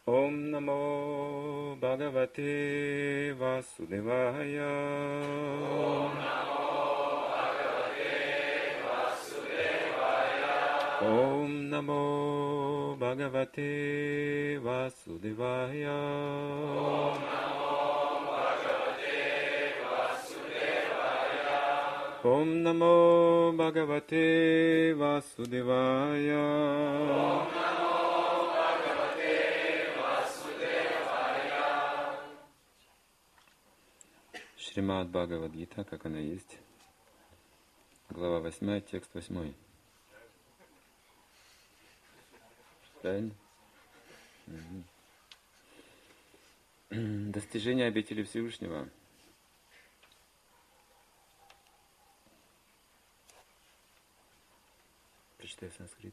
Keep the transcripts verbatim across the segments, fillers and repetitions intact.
Ом намо Бхагавате Васудевая. Ом намо Бхагавате Васудевая. Ом намо Бхагавате Васудевая. Ом намо Бхагавате Васудевая. Ом намо Бхагавате Васудевая. Шримад Бхагавад-гита, как она есть. Глава восьмая, текст восьмой. Правильно? Угу. Достижение обители Всевышнего. Прочитай санскрит.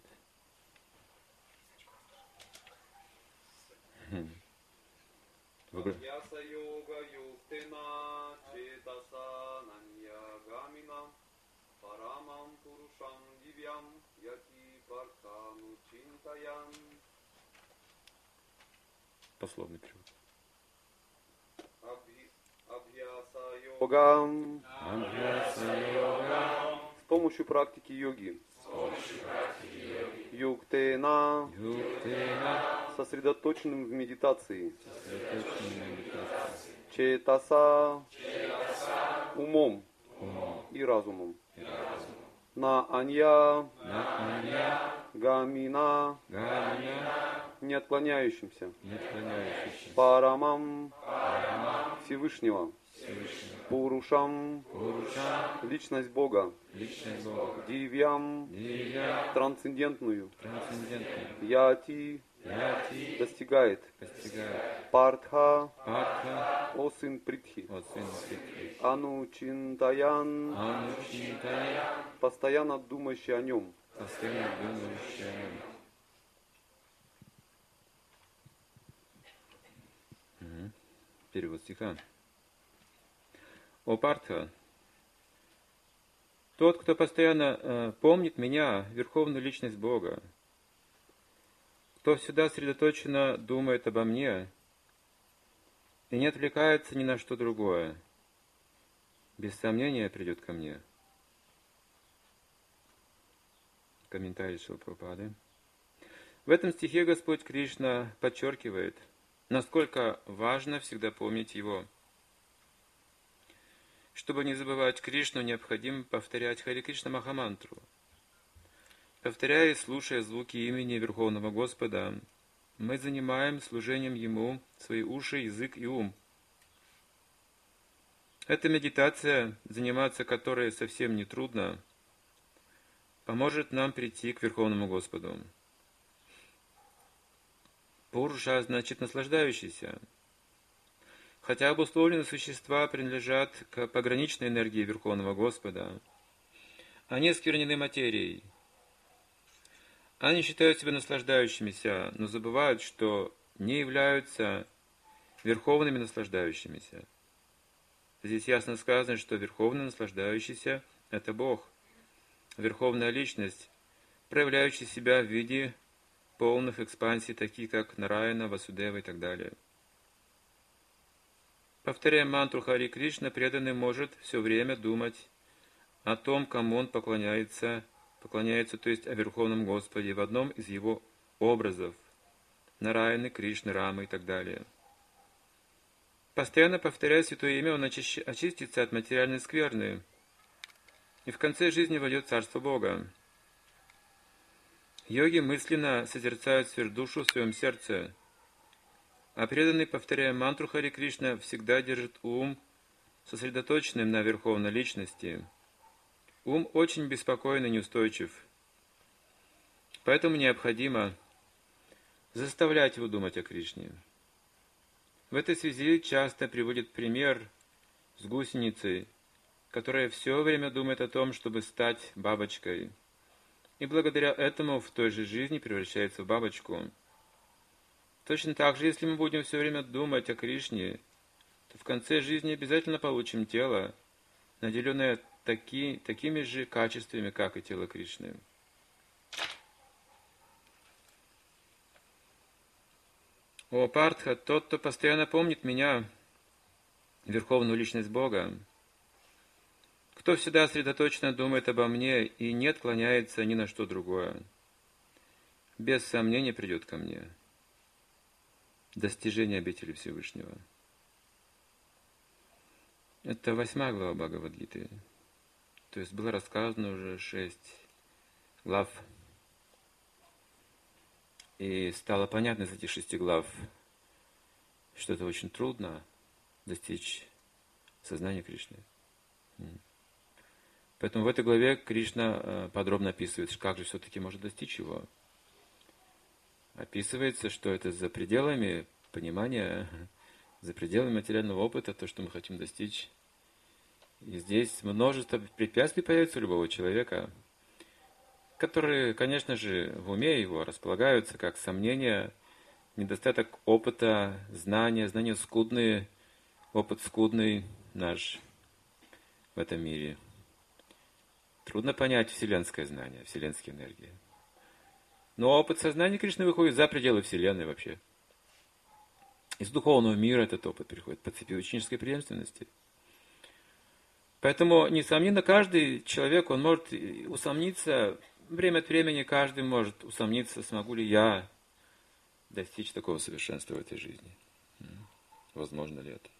Пословный перевод. Йогам. С помощью практики йоги. Юктена. Сосредоточенным в медитации. Четаса. Умом и разумом. На анья. Гамина. Не отклоняющимся. Парамам. Всевышнего. Пурушам. Личность Бога. Дивьям. Трансцендентную. Яти. Достигает. Партха. О сын Притхи. Анучинтаян. Постоянно думающий о нем. Постоянно думающий о нем. Угу. Перевод стиха. О Партха, тот, кто постоянно э, помнит меня, верховную личность Бога, кто всегда сосредоточенно думает обо мне и не отвлекается ни на что другое, без сомнения придет ко мне. Комментарий Шрила Прабхупады. В этом стихе Господь Кришна подчеркивает, насколько важно всегда помнить Его. Чтобы не забывать Кришну, необходимо повторять Хари Кришна Махамантру. Повторяя и слушая звуки имени Верховного Господа, мы занимаем служением Ему свои уши, язык и ум. Эта медитация, заниматься которой совсем не трудно, поможет нам прийти к Верховному Господу. Пуруша значит наслаждающийся. Хотя обусловленные существа принадлежат к пограничной энергии Верховного Господа, они осквернены материей. Они считают себя наслаждающимися, но забывают, что не являются верховными наслаждающимися. Здесь ясно сказано, что верховный наслаждающийся – это Бог, верховная личность, проявляющая себя в виде полных экспансий, таких как Нараяна, Васудева и так далее. Повторяя мантру Хари Кришна, преданный может все время думать о том, кому он поклоняется, поклоняется, то есть о Верховном Господе, в одном из его образов – Нараяны, Кришны, Рамы и так далее. Постоянно повторяя святое имя, он очищ... очистится от материальной скверны и в конце жизни войдет в Царство Бога. Йоги мысленно созерцают сверхдушу в своем сердце, а преданный, повторяя мантру Хари Кришна, всегда держит ум сосредоточенным на Верховной Личности. Ум очень беспокоен и неустойчив. Поэтому необходимо заставлять его думать о Кришне. В этой связи часто приводит пример с гусеницей, которая все время думает о том, чтобы стать бабочкой, и благодаря этому в той же жизни превращается в бабочку. Точно так же, если мы будем все время думать о Кришне, то в конце жизни обязательно получим тело, наделенное таки, такими же качествами, как и тело Кришны. О Партха, тот, кто постоянно помнит меня, Верховную Личность Бога, кто всегда сосредоточенно думает обо мне и не отклоняется ни на что другое, без сомнения придет ко мне. Достижение обители Всевышнего. Это восьмая глава Бхагавад-гиты. То есть было рассказано уже шесть глав. И стало понятно из этих шести глав, что это очень трудно достичь сознания Кришны. Поэтому в этой главе Кришна подробно описывает, как же все-таки может достичь его. Описывается, что это за пределами понимания, за пределами материального опыта, то, что мы хотим достичь. И здесь множество препятствий появится у любого человека, которые, конечно же, в уме его располагаются как сомнения, недостаток опыта, знания, знания скудные, опыт скудный наш в этом мире. Трудно понять вселенское знание, вселенские энергии. Но опыт сознания Кришны выходит за пределы Вселенной вообще. Из духовного мира этот опыт переходит по цепи ученической преемственности. Поэтому, несомненно, каждый человек, он может усомниться, время от времени каждый может усомниться, смогу ли я достичь такого совершенства в этой жизни. Возможно ли это?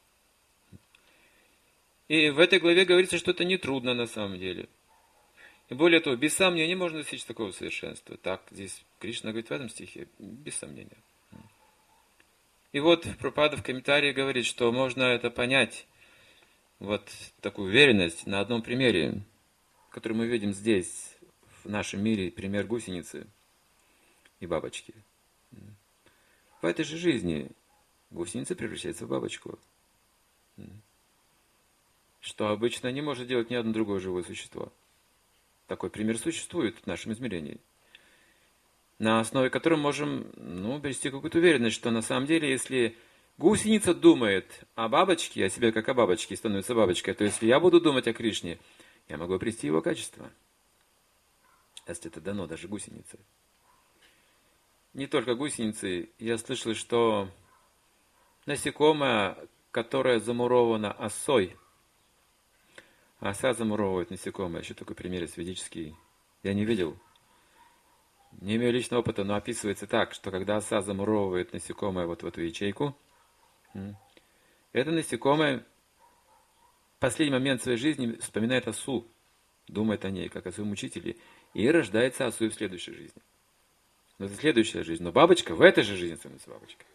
И в этой главе говорится, что это нетрудно на самом деле. И более того, без сомнения можно достичь такого совершенства. Так здесь Кришна говорит в этом стихе, без сомнения. И вот Прабхупада в комментарии говорит, что можно это понять, вот такую уверенность на одном примере, который мы видим здесь, в нашем мире, пример гусеницы и бабочки. В этой же жизни гусеница превращается в бабочку, что обычно не может делать ни одно другое живое существо. Такой пример существует в нашем измерении, на основе которого можем ну, обрести какую-то уверенность, что на самом деле, если гусеница думает о бабочке, о себе как о бабочке, и становится бабочкой, то если я буду думать о Кришне, я могу обрести его качество. Если это дано даже гусенице. Не только гусеницы. Я слышал, что насекомое, которое замуровано осой, оса замуровывает насекомое. Еще такой пример есть ведический. Я не видел. Не имею личного опыта, но описывается так, что когда оса замуровывает насекомое вот в эту ячейку, это насекомое в последний момент своей жизни вспоминает осу, думает о ней, как о своем учителе, и рождается осой в следующей жизни. Но это следующая жизнь. Но бабочка в этой же жизни становится бабочкой.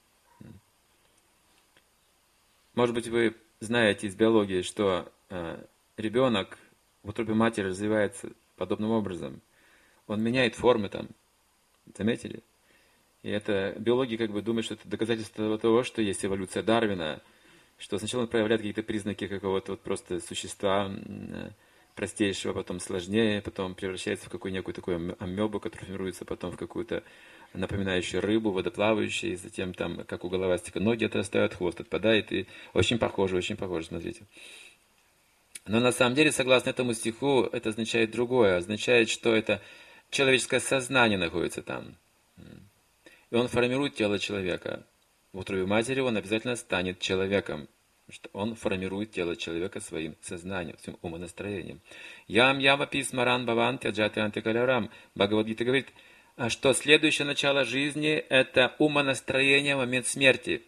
Может быть, вы знаете из биологии, что э, ребенок в утробе матери развивается подобным образом. Он меняет формы там. Заметили? И это биологи как бы думают, что это доказательство того, что есть эволюция Дарвина, что сначала он проявляет какие-то признаки какого-то вот просто существа э, простейшего, потом сложнее, потом превращается в какую-никакую такую амебу, которая формируется потом в какую-то напоминающую рыбу, водоплавающую, и затем там, как у головастика, ноги отрастают, хвост отпадает, и очень похоже, очень похоже, смотрите. Но на самом деле, согласно этому стиху, это означает другое, означает, что это человеческое сознание находится там. И он формирует тело человека. В утробе матери он обязательно станет человеком. Что он формирует тело человека своим сознанием, своим умонастроением. Ям яма писмаран баван тяджати антикалярам. Бхагавад-гита говорит, что следующее начало жизни – это умонастроение в момент смерти.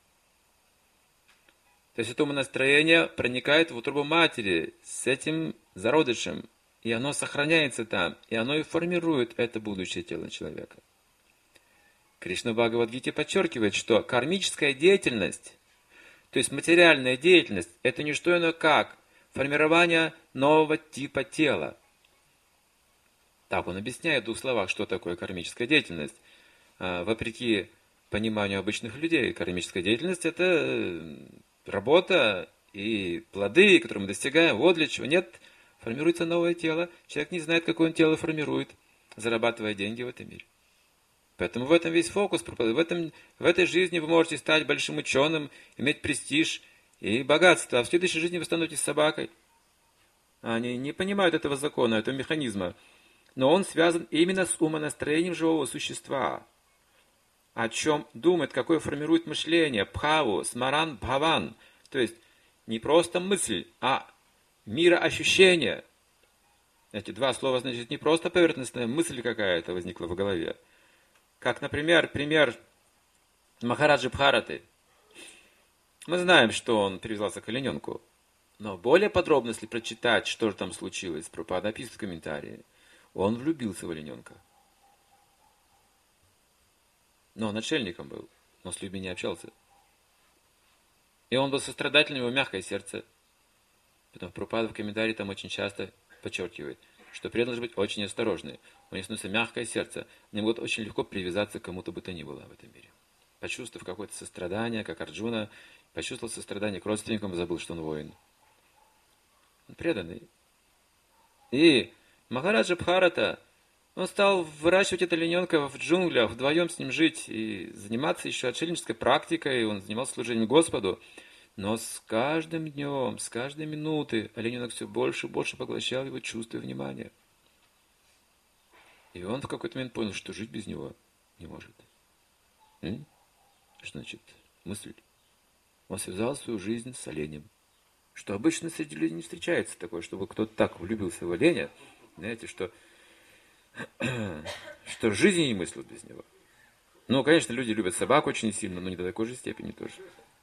То есть это умонастроение проникает в утробу матери с этим зародышем, и оно сохраняется там, и оно и формирует это будущее тело человека. Кришна в Бхагавад-гите подчеркивает, что кармическая деятельность, то есть материальная деятельность, это не что иное как формирование нового типа тела. Так он объясняет в двух словах, что такое кармическая деятельность. Вопреки пониманию обычных людей, кармическая деятельность – это работа и плоды, которые мы достигаем. Вот для чего. Нет, формируется новое тело. Человек не знает, какое он тело формирует, зарабатывая деньги в этом мире. Поэтому в этом весь фокус. В, этом, в этой жизни вы можете стать большим ученым, иметь престиж и богатство, а в следующей жизни вы становитесь собакой. Они не понимают этого закона, этого механизма. Но он связан именно с умонастроением живого существа. о чем думает, какое формирует мышление, бхаву, смаран, бхаван. То есть не просто мысль, а мироощущение. Эти два слова значит не просто поверхностная мысль какая-то возникла в голове. Как, например, пример Махараджи Бхараты. Мы знаем, что он привязался к олененку. Но более подробно, если прочитать, что же там случилось, Прабхупада написано в комментарии, он влюбился в олененка. Но он отшельником был, но с людьми не общался. И он был сострадательным, у него мягкое сердце. Потом Прабхупада в комментарии там очень часто подчеркивает, что преданный должен быть очень осторожный. У него становится мягкое сердце. Они могут очень легко привязаться к кому-то бы то ни было в этом мире. Почувствовав какое-то сострадание, как Арджуна, почувствовал сострадание к родственникам, забыл, что он воин. Он преданный. И Махараджа Бхарата, он стал выращивать это олененка в джунглях, вдвоем с ним жить и заниматься еще отшельнической практикой. Он занимался служением Господу. Но с каждым днем, с каждой минуты олененок все больше и больше поглощал его чувства и внимание. И он в какой-то момент понял, что жить без него не может. М? Что значит мысль? Он связал свою жизнь с оленем. Что обычно среди людей не встречается такое, чтобы кто-то так влюбился в оленя, знаете, что, что жизни не мыслят без него. Ну, конечно, люди любят собак очень сильно, но не до такой же степени тоже.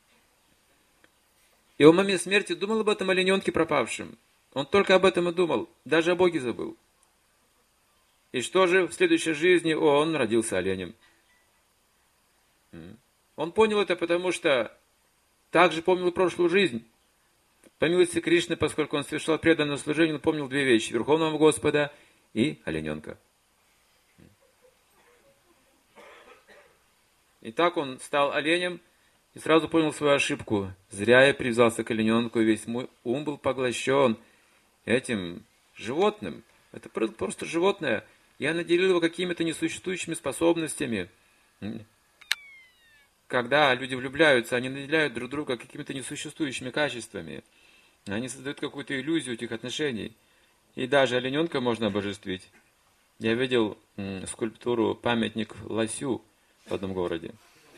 И он в момент смерти думал об этом олененке пропавшем. Он только об этом и думал, даже о Боге забыл. И что же в следующей жизни он родился оленем? Он понял это, потому что также помнил прошлую жизнь. По милости Кришны, поскольку он совершал преданное служение, он помнил две вещи: Верховного Господа и олененка. И так он стал оленем и сразу понял свою ошибку. Зря я привязался к олененку, весь мой ум был поглощен этим животным. Это просто животное. Я наделил его какими-то несуществующими способностями. Когда люди влюбляются, они наделяют друг друга какими-то несуществующими качествами. Они создают какую-то иллюзию этих отношений. И даже олененка можно обожествить. Я видел м, скульптуру, памятник лосю в одном городе.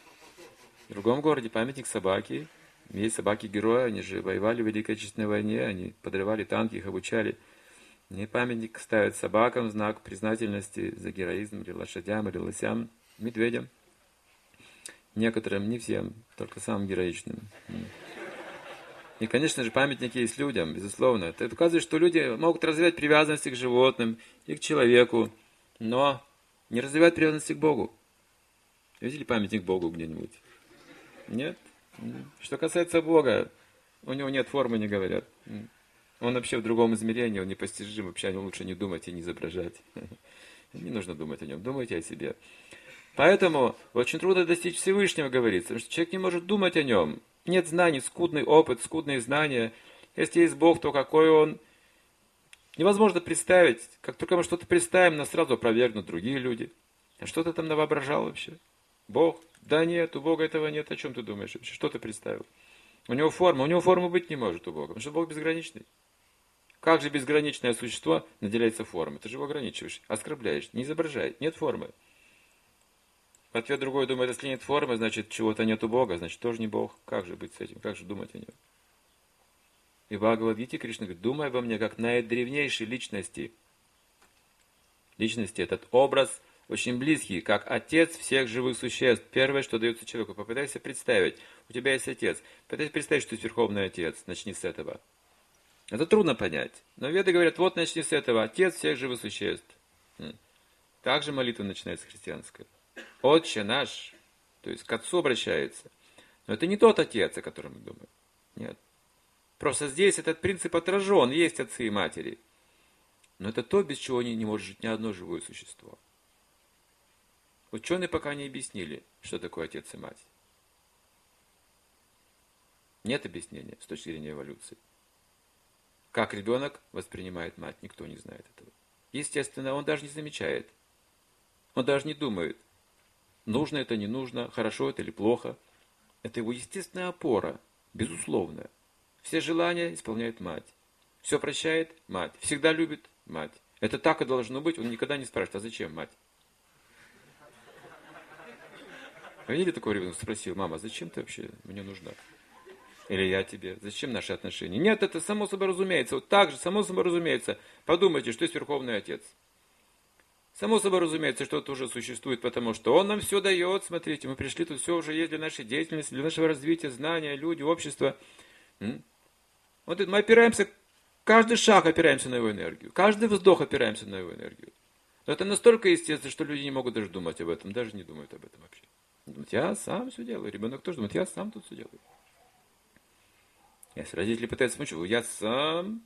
В другом городе памятник собаке. Есть собаки-герои, они же воевали в Великой Отечественной войне, они подрывали танки, их обучали. И памятник ставят собакам в знак признательности за героизм, или лошадям, или лосям, медведям. Некоторым, не всем, только самым героичным. И, конечно же, памятники есть людям, безусловно. Это указывает, что люди могут развивать привязанности к животным и к человеку, но не развивают привязанности к Богу. Видели памятник Богу где-нибудь? Нет? Что касается Бога, у него нет формы, не говорят. Он вообще в другом измерении, он непостижим, вообще о нем лучше не думать и не изображать. Не нужно думать о нем, думайте о себе. Поэтому очень трудно достичь Всевышнего, говорится, потому что человек не может думать о нем. Нет знаний, скудный опыт, скудные знания. Если есть Бог, то какой Он? Невозможно представить. Как только мы что-то представим, нас сразу опровергнут другие люди. А что ты там навоображал вообще? Бог? Да нет, у Бога этого нет. О чем ты думаешь вообще? Что ты представил? У него форма. У него формы быть не может у Бога, потому что Бог безграничный. Как же безграничное существо наделяется формой? Ты же его ограничиваешь, оскорбляешь, не изображай. Нет формы. В ответ другой думает, если нет формы, значит, чего-то нет у Бога, значит, тоже не Бог. Как же быть с этим? Как же думать о нем? И в Бхагавад-гите Кришна говорит, думай обо мне как наидревнейшей личности. Личности, этот образ очень близкий, как отец всех живых существ. Первое, что дается человеку. Попытайся представить, у тебя есть отец. Попытайся представить, что ты верховный отец. Начни с этого. Это трудно понять. Но веды говорят, вот начни с этого. Отец всех живых существ. Также молитва начинается христианская. Отче наш, то есть к Отцу обращается. Но это не тот Отец, о котором мы думаем. Нет. Просто здесь этот принцип отражен, есть отцы и матери. Но это то, без чего не, не может жить ни одно живое существо. Ученые пока не объяснили, что такое отец и мать. Нет объяснения с точки зрения эволюции. Как ребенок воспринимает мать, никто не знает этого. Естественно, он даже не замечает. Он даже не думает, нужно это, не нужно, хорошо это или плохо. Это его естественная опора, безусловная. Все желания исполняет мать. Все прощает мать. Всегда любит мать. Это так и должно быть. Он никогда не спрашивает, а зачем мать? Видели, такой ребенок спросил: мама, зачем ты вообще мне нужна? Или я тебе? Зачем наши отношения? Нет, это само собой разумеется. Вот так же, само собой разумеется. Подумайте, что есть Верховный Отец. Само собой разумеется, что это уже существует, потому что Он нам все дает. Смотрите, мы пришли, тут все уже есть для нашей деятельности, для нашего развития, знания, люди, общество. М? Вот это мы опираемся, каждый шаг опираемся на Его энергию. Каждый вздох опираемся на Его энергию. Но это настолько естественно, что люди не могут даже думать об этом, даже не думают об этом вообще. Думают, я сам все делаю. Ребенок тоже думает, я сам тут все делаю. Если родители пытаются смочить, я сам.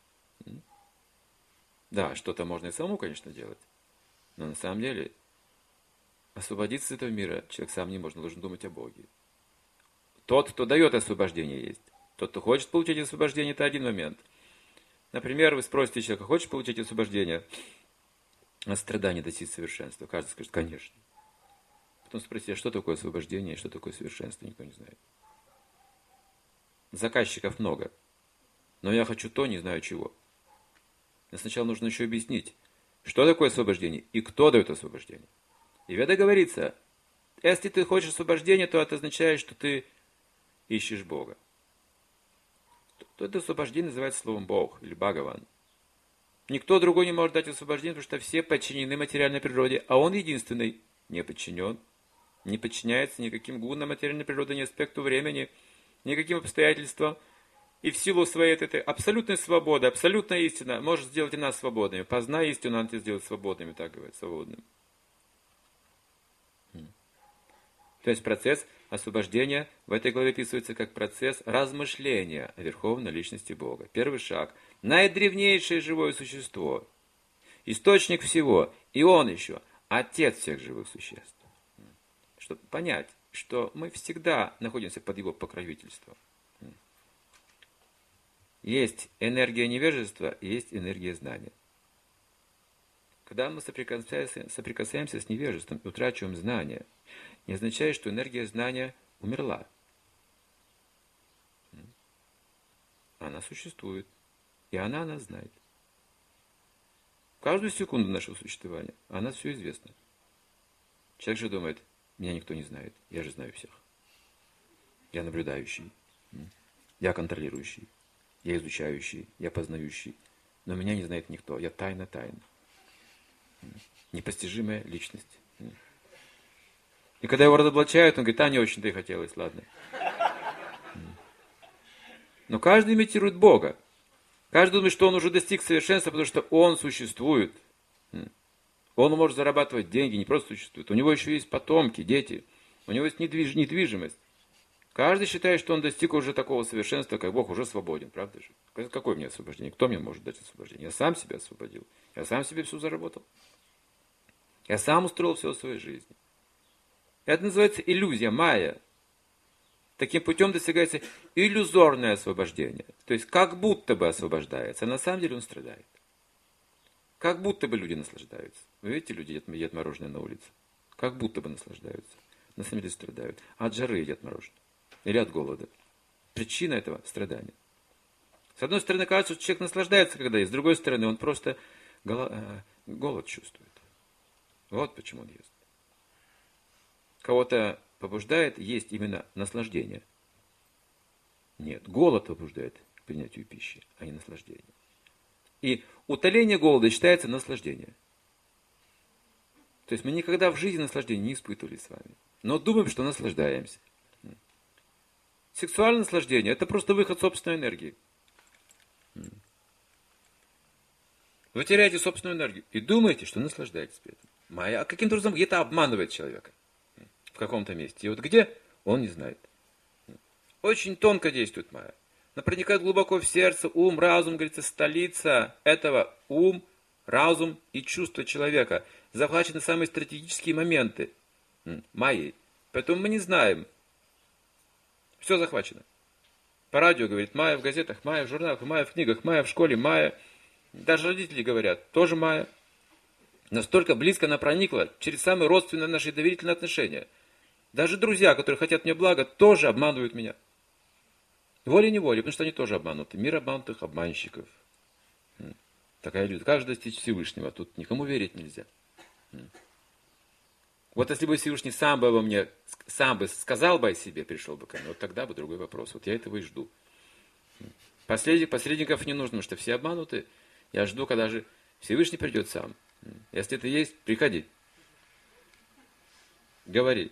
Да, что-то можно и самому, конечно, делать. Но на самом деле, освободиться из этого мира человек сам не может, он должен думать о Боге. Тот, кто дает освобождение, есть. Тот, кто хочет получить освобождение, это один момент. Например, вы спросите человека, хочешь получить освобождение от страданий, достичь совершенства? Каждый скажет, конечно. Потом спросите, а что такое освобождение и что такое совершенство? Никто не знает. Заказчиков много. Но я хочу то, не знаю чего. Но сначала нужно еще объяснить, что такое освобождение и кто дает освобождение. И в Ведах говорится, если ты хочешь освобождения, то это означает, что ты ищешь Бога. То это освобождение называется словом Бог или Бхагаван. Никто другой не может дать освобождение, потому что все подчинены материальной природе, а он единственный не подчинен, не подчиняется никаким гунам материальной природы, ни аспекту времени, никаким обстоятельствам. И в силу своей этой абсолютной свободы, абсолютная истина может сделать и нас свободными. Познай истину, надо тебя сделать свободными, так говорят, свободным. То есть процесс освобождения в этой главе описывается как процесс размышления о Верховной Личности Бога. Первый шаг. Наидревнейшее живое существо. Источник всего. И Он еще. Отец всех живых существ. Чтобы понять, что мы всегда находимся под Его покровительством. Есть энергия невежества, есть энергия знания. Когда мы соприкасаемся, соприкасаемся с невежеством и утрачиваем знания, не означает, что энергия знания умерла. Она существует, и она нас знает. Каждую секунду нашего существования о нас все известно. Человек же думает, меня никто не знает, я же знаю всех. Я наблюдающий, я контролирующий. Я изучающий, я познающий, но меня не знает никто. Я тайна тайн. Непостижимая личность. И когда его разоблачают, он говорит, а не очень-то и хотелось, ладно. Но каждый имитирует Бога. Каждый думает, что он уже достиг совершенства, потому что он существует. Он может зарабатывать деньги, не просто существует. У него еще есть потомки, дети. У него есть недвиж... недвижимость. Каждый считает, что он достиг уже такого совершенства, как Бог уже свободен, правда же? Какое мне освобождение? Кто мне может дать освобождение? Я сам себя освободил. Я сам себе все заработал. Я сам устроил все в своей жизни. Это называется иллюзия, майя. Таким путем достигается иллюзорное освобождение. То есть, как будто бы освобождается, а на самом деле он страдает. Как будто бы люди наслаждаются. Вы видите, люди едят, едят мороженое на улице? Как будто бы наслаждаются. На самом деле страдают. А от жары едят мороженое. Или от голода. Причина этого страдания. С одной стороны, кажется, что человек наслаждается, когда ест. С другой стороны, он просто голод чувствует. Вот почему он ест. Кого-то побуждает есть именно наслаждение. Нет, голод побуждает к принятию пищи, а не наслаждение. И утоление голода считается наслаждением. То есть мы никогда в жизни наслаждения не испытывали с вами. Но думаем, что наслаждаемся. Сексуальное наслаждение – это просто выход собственной энергии. Вы теряете собственную энергию и думаете, что наслаждаетесь при этом. Майя, а каким-то образом где-то обманывает человека в каком-то месте. И вот где, он не знает. Очень тонко действует майя. Она проникает глубоко в сердце, ум, разум, говорится, столица этого ум, разум и чувства человека. Захвачены самые стратегические моменты майей. Поэтому мы не знаем. Все захвачено. По радио говорит майя, в газетах майя, в журналах майя, в книгах майя, в школе майя. Даже родители говорят, тоже майя. Настолько близко она проникла через самые родственные наши доверительные отношения. Даже друзья, которые хотят мне блага, тоже обманывают меня. Волей-неволей, потому что они тоже обмануты. Мир обманутых обманщиков. Такая люди. Как же достичь Всевышнего? Тут никому верить нельзя. Вот если бы Всевышний сам бы обо мне, сам бы сказал бы о себе, пришел бы ко мне, вот тогда бы другой вопрос. Вот я этого и жду. Посредник, посредников не нужно, потому что все обмануты. Я жду, когда же Всевышний придет сам. Если это есть, приходи. Говори.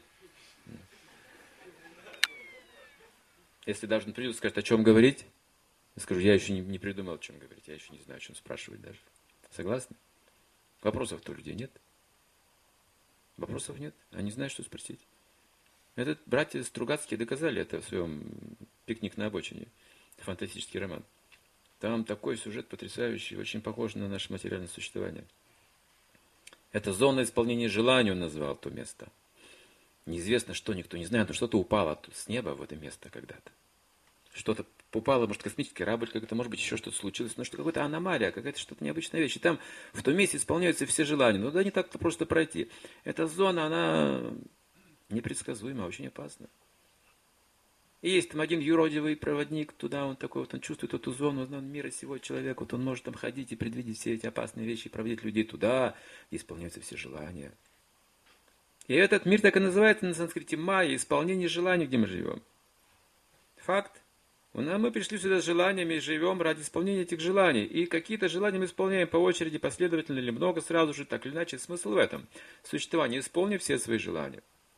Если даже он придет и скажет, о чем говорить, я скажу, я еще не, не придумал, о чем говорить. Я еще не знаю, о чем спрашивать даже. Согласны? Вопросов-то у людей нет. Вопросов нет. Они знают, что спросить. Этот братья Стругацкие доказали это в своем «Пикник на обочине». Фантастический роман. Там такой сюжет потрясающий, очень похож на наше материальное существование. Это зона исполнения желаний, он назвал то место. Неизвестно что, никто не знает, но что-то упало с неба в это место когда-то. Что-то упало, может, космический корабль, как-то, может быть, еще что-то случилось, но что какая-то аномалия, какая-то что-то необычная вещь. И там, в том месте, исполняются все желания. Но туда не так-то просто пройти. Эта зона, она непредсказуема, очень опасна. И есть там один юродивый проводник, туда он такой, вот он чувствует эту зону, он мира сего человека, вот он может там ходить и предвидеть все эти опасные вещи, и проводить людей туда, и исполняются все желания. И этот мир так и называется на санскрите майя, исполнение желаний, где мы живем. Факт. Мы пришли сюда с желаниями и живем ради исполнения этих желаний. И какие-то желания мы исполняем по очереди, последовательно или много сразу же, так или иначе. Смысл в этом. Существование, исполни все свои желания.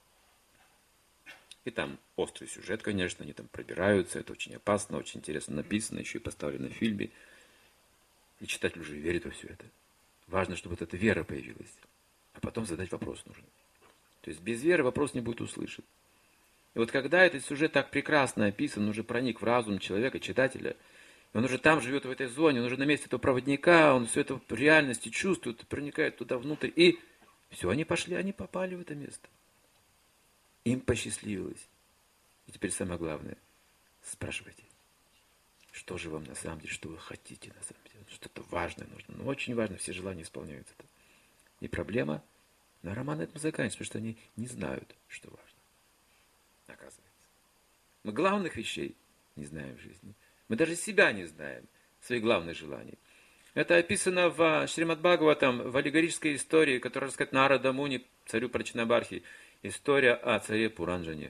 И там острый сюжет, конечно, они там пробираются, это очень опасно, очень интересно написано, еще и поставлено в фильме. И читатель уже верит во все это. Важно, чтобы вот эта вера появилась. А потом задать вопрос нужно. То есть без веры вопрос не будет услышан. И вот когда этот сюжет так прекрасно описан, он уже проник в разум человека, читателя, и он уже там живет в этой зоне, он уже на месте этого проводника, он все это в реальности чувствует, проникает туда внутрь, и все, они пошли, они попали в это место. Им посчастливилось. И теперь самое главное, спрашивайте, что же вам на самом деле, что вы хотите на самом деле, что-то важное нужно. Ну, очень важно, все желания исполняются. И проблема, но роман на этом заканчивается, потому что они не знают, что важно. Оказывается. Мы главных вещей не знаем в жизни. Мы даже себя не знаем, своих главных желаний. Это описано в Шримад Бхагаватам, в аллегорической истории, которая рассказывает Нарада Муни, царю Прачнабархи. История о царе Пуранджане.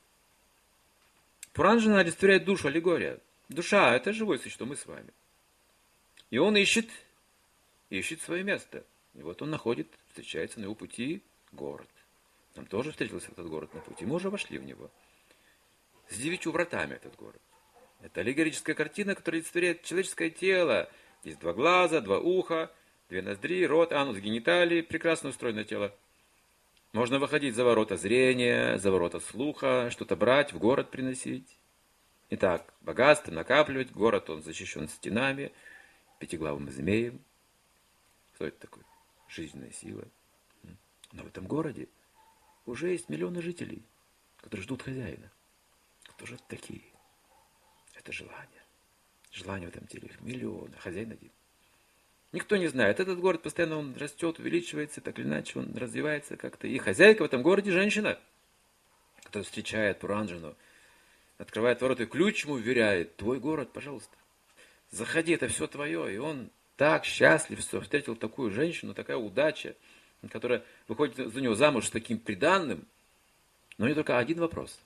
Пуранджана олицетворяет душу, аллегория. Душа – это живое существо, мы с вами. И он ищет, ищет свое место. И вот он находит, встречается на его пути город. Нам тоже встретился этот город на пути. Мы уже вошли в него. С девятью вратами этот город. Это аллегорическая картина, которая олицетворяет человеческое тело. Есть два глаза, два уха, две ноздри, рот, анус, гениталии. Прекрасно устроено тело. Можно выходить за ворота зрения, за ворота слуха, что-то брать, в город приносить. Итак, богатство накапливать. Город, он защищен стенами, пятиглавым змеем. Что это такое? Жизненная сила. Но в этом городе уже есть миллионы жителей, которые ждут хозяина. Кто же это такие? Это желание. Желание в этом теле их миллионы, хозяин один. Никто не знает. Этот город постоянно он растет, увеличивается, так или иначе он развивается как-то. И хозяйка в этом городе женщина, которая встречает Пуранджану, открывает ворота и ключ ему уверяет: твой город, пожалуйста, заходи, это все твое. И он так счастлив, что встретил такую женщину, такая удача, которая выходит за него замуж с таким приданным. Но у нее только один вопрос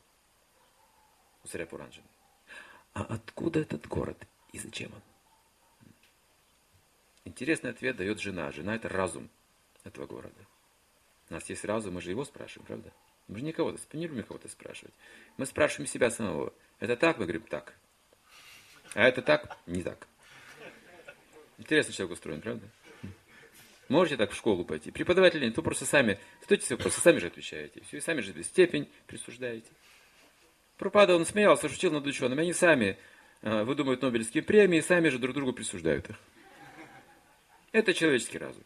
у царя Пуранджаны. А откуда этот город и зачем он? Интересный ответ дает жена. Жена – это разум этого города. У нас есть разум, мы же его спрашиваем, правда? Мы же не кого-то, не любим кого-то спрашивать. Мы спрашиваем себя самого. Это так? Мы говорим, так. А это так? Не так. Интересный человек устроен, правда? Можете так в школу пойти. Преподаватели нет, вы просто сами, стойте все вопросы, сами же отвечаете. Все, и сами же степень присуждаете. Прабхупада, он смеялся, шутил над учеными. Они сами э, выдумывают Нобелевские премии, сами же друг другу присуждают их. Это человеческий разум.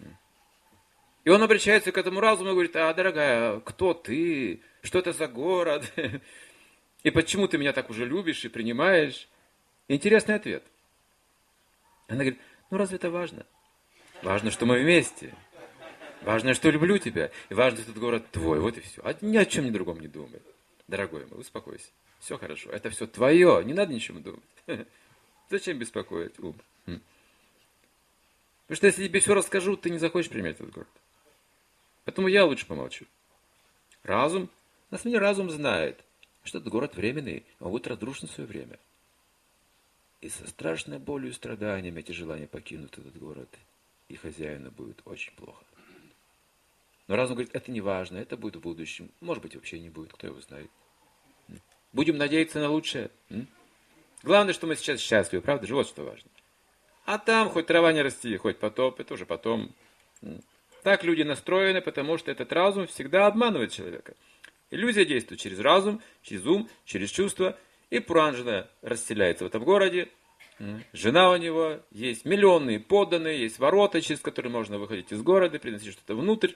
И он обращается к этому разуму и говорит: а, дорогая, кто ты? Что это за город? И почему ты меня так уже любишь и принимаешь? Интересный ответ. Она говорит: ну разве это важно? Важно, что мы вместе. Важно, что люблю тебя. И важно, что этот город твой. Вот и все. А ни о чем ни другом не думай. Дорогой мой, успокойся. Все хорошо. Это все твое. Не надо ничем думать. Зачем беспокоить ум? Потому что если тебе все расскажу, ты не захочешь принять этот город. Поэтому я лучше помолчу. Разум, на самом деле разум знает, что этот город временный, он будет разрушен в свое время. И со страшной болью и страданиями эти желания покинут этот город, и хозяину будет очень плохо. Но разум говорит, это не важно, это будет в будущем. Может быть, вообще не будет, кто его знает. Будем надеяться на лучшее. Главное, что мы сейчас счастливы, правда же? Вот что важно. А там хоть трава не расти, хоть потоп, это уже потом. Так люди настроены, потому что этот разум всегда обманывает человека. Иллюзия действует через разум, через ум, через чувства. И Пуранджана расселяется в этом городе. Жена у него, есть миллионные подданные, есть ворота, через которые можно выходить из города, приносить что-то внутрь.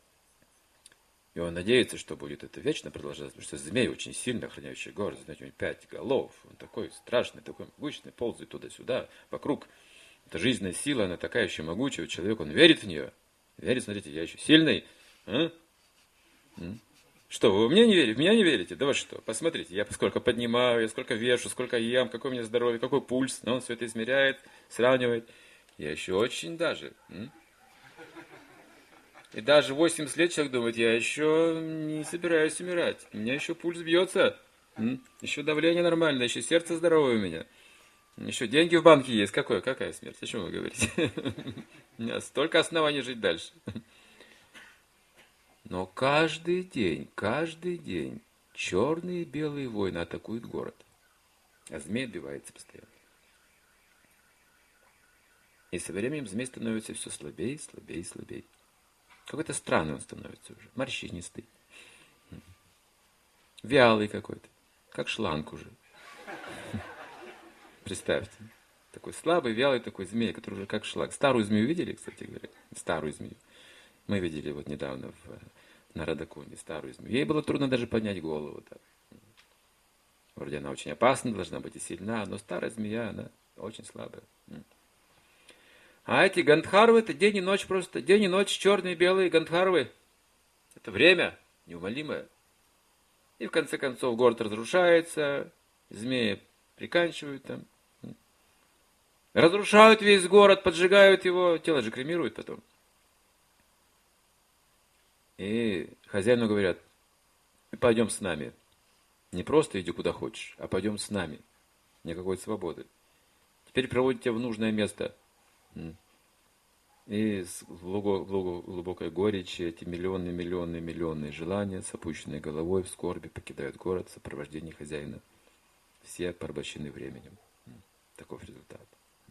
И он надеется, что будет это вечно продолжаться, потому что змей очень сильно охраняющий город, знаете, у него пять голов, он такой страшный, такой могучий, ползает туда-сюда, вокруг. Это жизненная сила, она такая еще могучая, человек, он верит в нее. Верит, смотрите, я еще сильный. А? Что, вы мне не верите? В меня не верите? Да вы что? Посмотрите, я сколько поднимаю, я сколько вешу, сколько ем, какое у меня здоровье, какой пульс. Но он все это измеряет, сравнивает. Я еще очень даже. М? И даже восемьдесят лет человек думает, я еще не собираюсь умирать. У меня еще пульс бьется. М? Еще давление нормальное, еще сердце здоровое у меня. Еще деньги в банке есть. Какое? Какая смерть? О чем вы говорите? У меня столько оснований жить дальше. Но каждый день, каждый день черные и белые войны атакуют город. А змей отбивается постоянно. И со временем змей становится все слабее, слабее, слабее. Какой-то странный он становится уже. Морщинистый. Вялый какой-то. Как шланг уже. Представьте. Такой слабый, вялый такой змей, который уже как шланг. Старую змею видели, кстати говоря? Старую змею. Мы видели вот недавно в, на Радакуне старую змею. Ей было трудно даже поднять голову. Так. Вроде она очень опасна, должна быть и сильна, но старая змея, она очень слабая. А эти гандхарвы, это день и ночь просто. День и ночь, черные и белые гандхарвы. Это время неумолимое. И в конце концов город разрушается, змеи приканчивают там. Разрушают весь город, поджигают его, тело же кремируют потом. И хозяину говорят, пойдем с нами. Не просто иди куда хочешь, а пойдем с нами. Никакой свободы. Теперь проводите тебя в нужное место. И с глубокой горечи эти миллионы, миллионы, миллионы желания с опущенной головой в скорби покидают город в сопровождении хозяина. Все порабощены временем. Таков результат.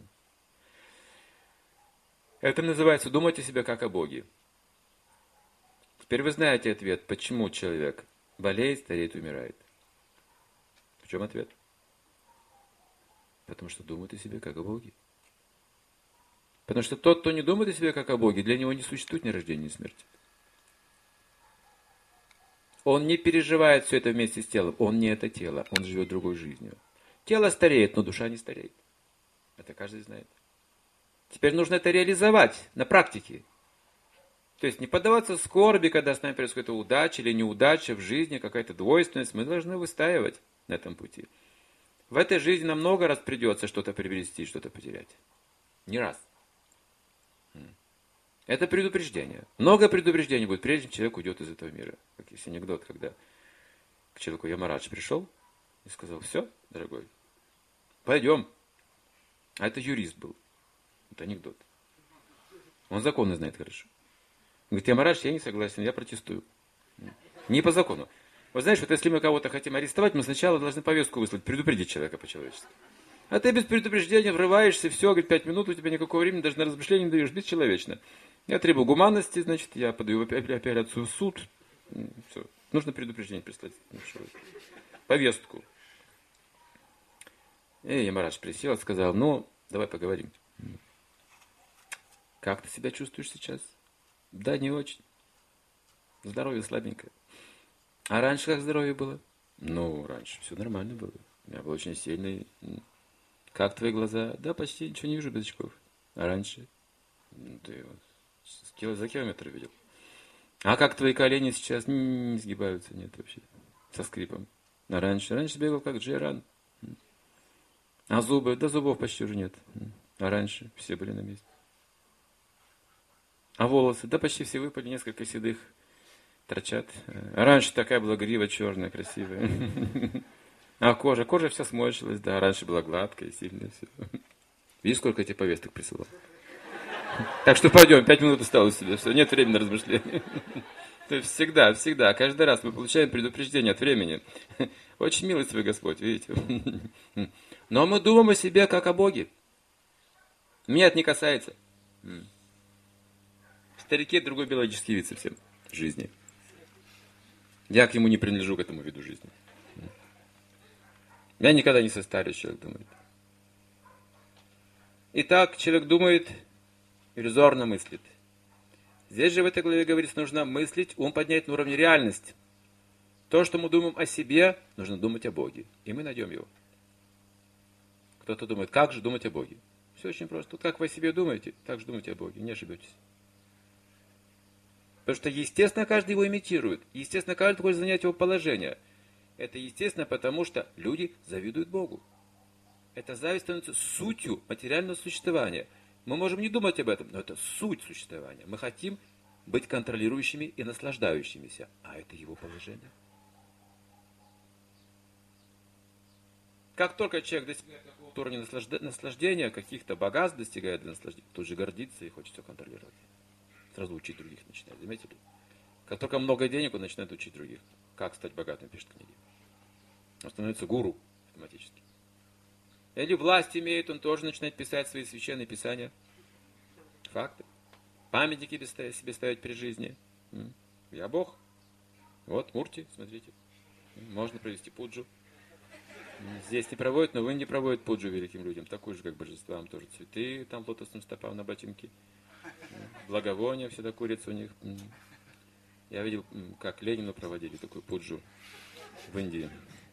Это называется думать о себе как о Боге. Теперь вы знаете ответ, почему человек болеет, стареет, умирает. В чем ответ? Потому что думает о себе как о Боге. Потому что тот, кто не думает о себе как о Боге, для него не существует ни рождения, ни смерти. Он не переживает все это вместе с телом. Он не это тело, он живет другой жизнью. Тело стареет, но душа не стареет. Это каждый знает. Теперь нужно это реализовать на практике. То есть не поддаваться скорби, когда с нами происходит удача или неудача в жизни, какая-то двойственность. Мы должны выстаивать на этом пути. В этой жизни нам много раз придется что-то приобрести, что-то потерять. Не раз. Это предупреждение. Много предупреждений будет, прежде чем человек уйдет из этого мира. Как есть анекдот, когда к человеку Ямарадж пришел и сказал, все, дорогой, пойдем. А это юрист был. Это анекдот. Он законы знает хорошо. Он говорит, Ямарадж, я не согласен, я протестую. Не по закону. Вы знаете, вот если мы кого-то хотим арестовать, мы сначала должны повестку выслать, предупредить человека по-человечески. А ты без предупреждения врываешься, все, говорит, пять минут, у тебя никакого времени, даже на размышление не даешь, бесчеловечно. Я требую гуманности, значит, я подаю апелляцию в суд. Все. Нужно предупреждение прислать. Повестку. И Ямарадж присел и сказал, ну, давай поговорим. Как ты себя чувствуешь сейчас? Да, не очень. Здоровье слабенькое. А раньше как здоровье было? Ну, раньше все нормально было. У меня был очень сильный. Как твои глаза? Да, почти ничего не вижу без очков. А раньше? Ну, ты его за километр видел. А как твои колени сейчас? Не, не сгибаются, нет вообще. Со скрипом. А раньше? Раньше бегал как Джейран. А зубы? Да зубов почти уже нет. А раньше все были на месте. А волосы? Да почти все выпали, несколько седых торчат. А раньше такая была грива черная, красивая. А кожа, кожа вся сморщилась, да, раньше была гладкая, сильная все. Видишь, сколько я тебе повесток присылал? Так что пойдем, пять минут осталось себе, все, нет времени на размышления. То есть всегда, всегда, каждый раз мы получаем предупреждение от времени. Очень милый свой Господь, видите. Но мы думаем о себе, как о Боге. Меня это не касается. Старики — другой биологический вид совсем жизни. Я к нему не принадлежу, к этому виду жизни. Я никогда не состарюсь, человек думает. Итак, человек думает, иллюзорно мыслит. Здесь же в этой главе говорится, нужно мыслить, ум поднять на уровне реальности. То, что мы думаем о себе, нужно думать о Боге. И мы найдем его. Кто-то думает, как же думать о Боге? Все очень просто. Вот как вы о себе думаете, так же думайте о Боге, не ошибетесь. Потому что, естественно, каждый его имитирует. Естественно, каждый хочет занять его положение. Это естественно, потому что люди завидуют Богу. Эта зависть становится сутью материального существования. Мы можем не думать об этом, но это суть существования. Мы хотим быть контролирующими и наслаждающимися. А это его положение. Как только человек достигает какого-то уровня наслаждения, каких-то богатств достигает для наслаждения, тут же гордится и хочет все контролировать. Сразу учить других начинает. Заметили? Как только много денег, он начинает учить других. Как стать богатым, пишет книги. Он становится гуру автоматически. Или власть имеет, он тоже начинает писать свои священные писания. Факты. Памятники себе ставить при жизни. Я Бог. Вот, Мурти, смотрите. Можно провести пуджу. Здесь не проводят, но в Индии проводят пуджу великим людям. Такую же, как божествам. Тоже цветы, там лотосным стопам на ботинке. Благовония всегда курица у них. Я видел, как Ленину проводили такую пуджу в Индии.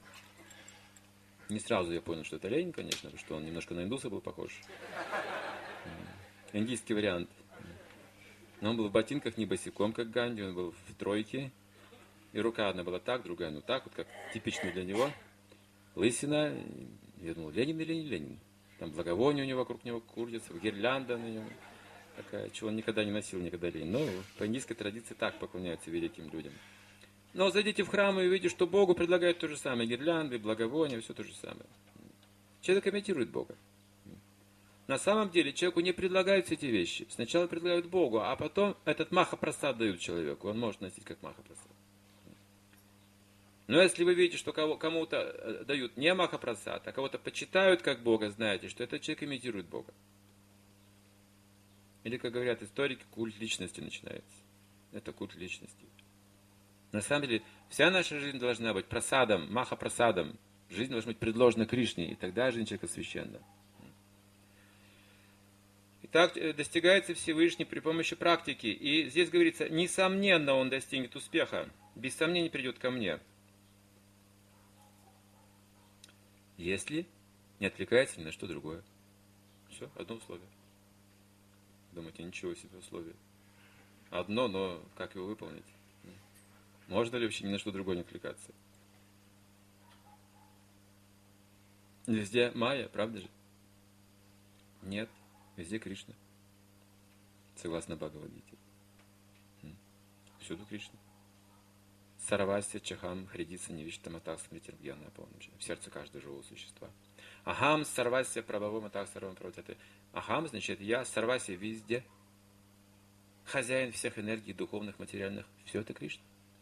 Не сразу я понял, что это Ленин, конечно, потому что он немножко на индуса был похож. Индийский вариант. Но он был в ботинках, не босиком, как Ганди, он был в тройке. И рука одна была так, другая, ну так, вот как типично для него. Лысина. Я думал, Ленин или не Ленин? Там благовония у него вокруг него крутятся, гирлянда на нем. Такая, чего он никогда не носил, никогда Ленин. Но по индийской традиции так поклоняются великим людям. Но зайдите в храм и увидите, что Богу предлагают то же самое. Гирлянды, благовония, все то же самое. Человек имитирует Бога. На самом деле человеку не предлагаются эти вещи. Сначала предлагают Богу, а потом этот маха-прасад дают человеку. Он может носить как маха-прасад. Но если вы видите, что кому-то дают не маха-прасад, а кого-то почитают как Бога, знаете, что этот человек имитирует Бога. Или, как говорят историки, культ личности начинается. Это культ личности. На самом деле, вся наша жизнь должна быть просадом, маха-просадом. Жизнь должна быть предложена Кришне, и тогда жизнь человека священна. Итак, достигается Всевышний при помощи практики. И здесь говорится, несомненно он достигнет успеха. Без сомнений придет ко мне. Если не отвлекается ни на что другое. Все, одно условие. Думаете, ничего себе условие. Одно, но как его выполнить? Можно ли вообще ни на что другое не отвлекаться? Везде Майя, правда же? Нет, везде Кришна. Согласно Бхагавад-гите. Всюду Кришна. Сарвасya чахам хридится невиштам атах смритирбьяна полночи. В сердце каждого живого существа. Ахам сарвасya прабхавам атах сарвам правдяты. Ахам значит я, сарвасya везде. Хозяин всех энергий, духовных, материальных. Все это Кришна.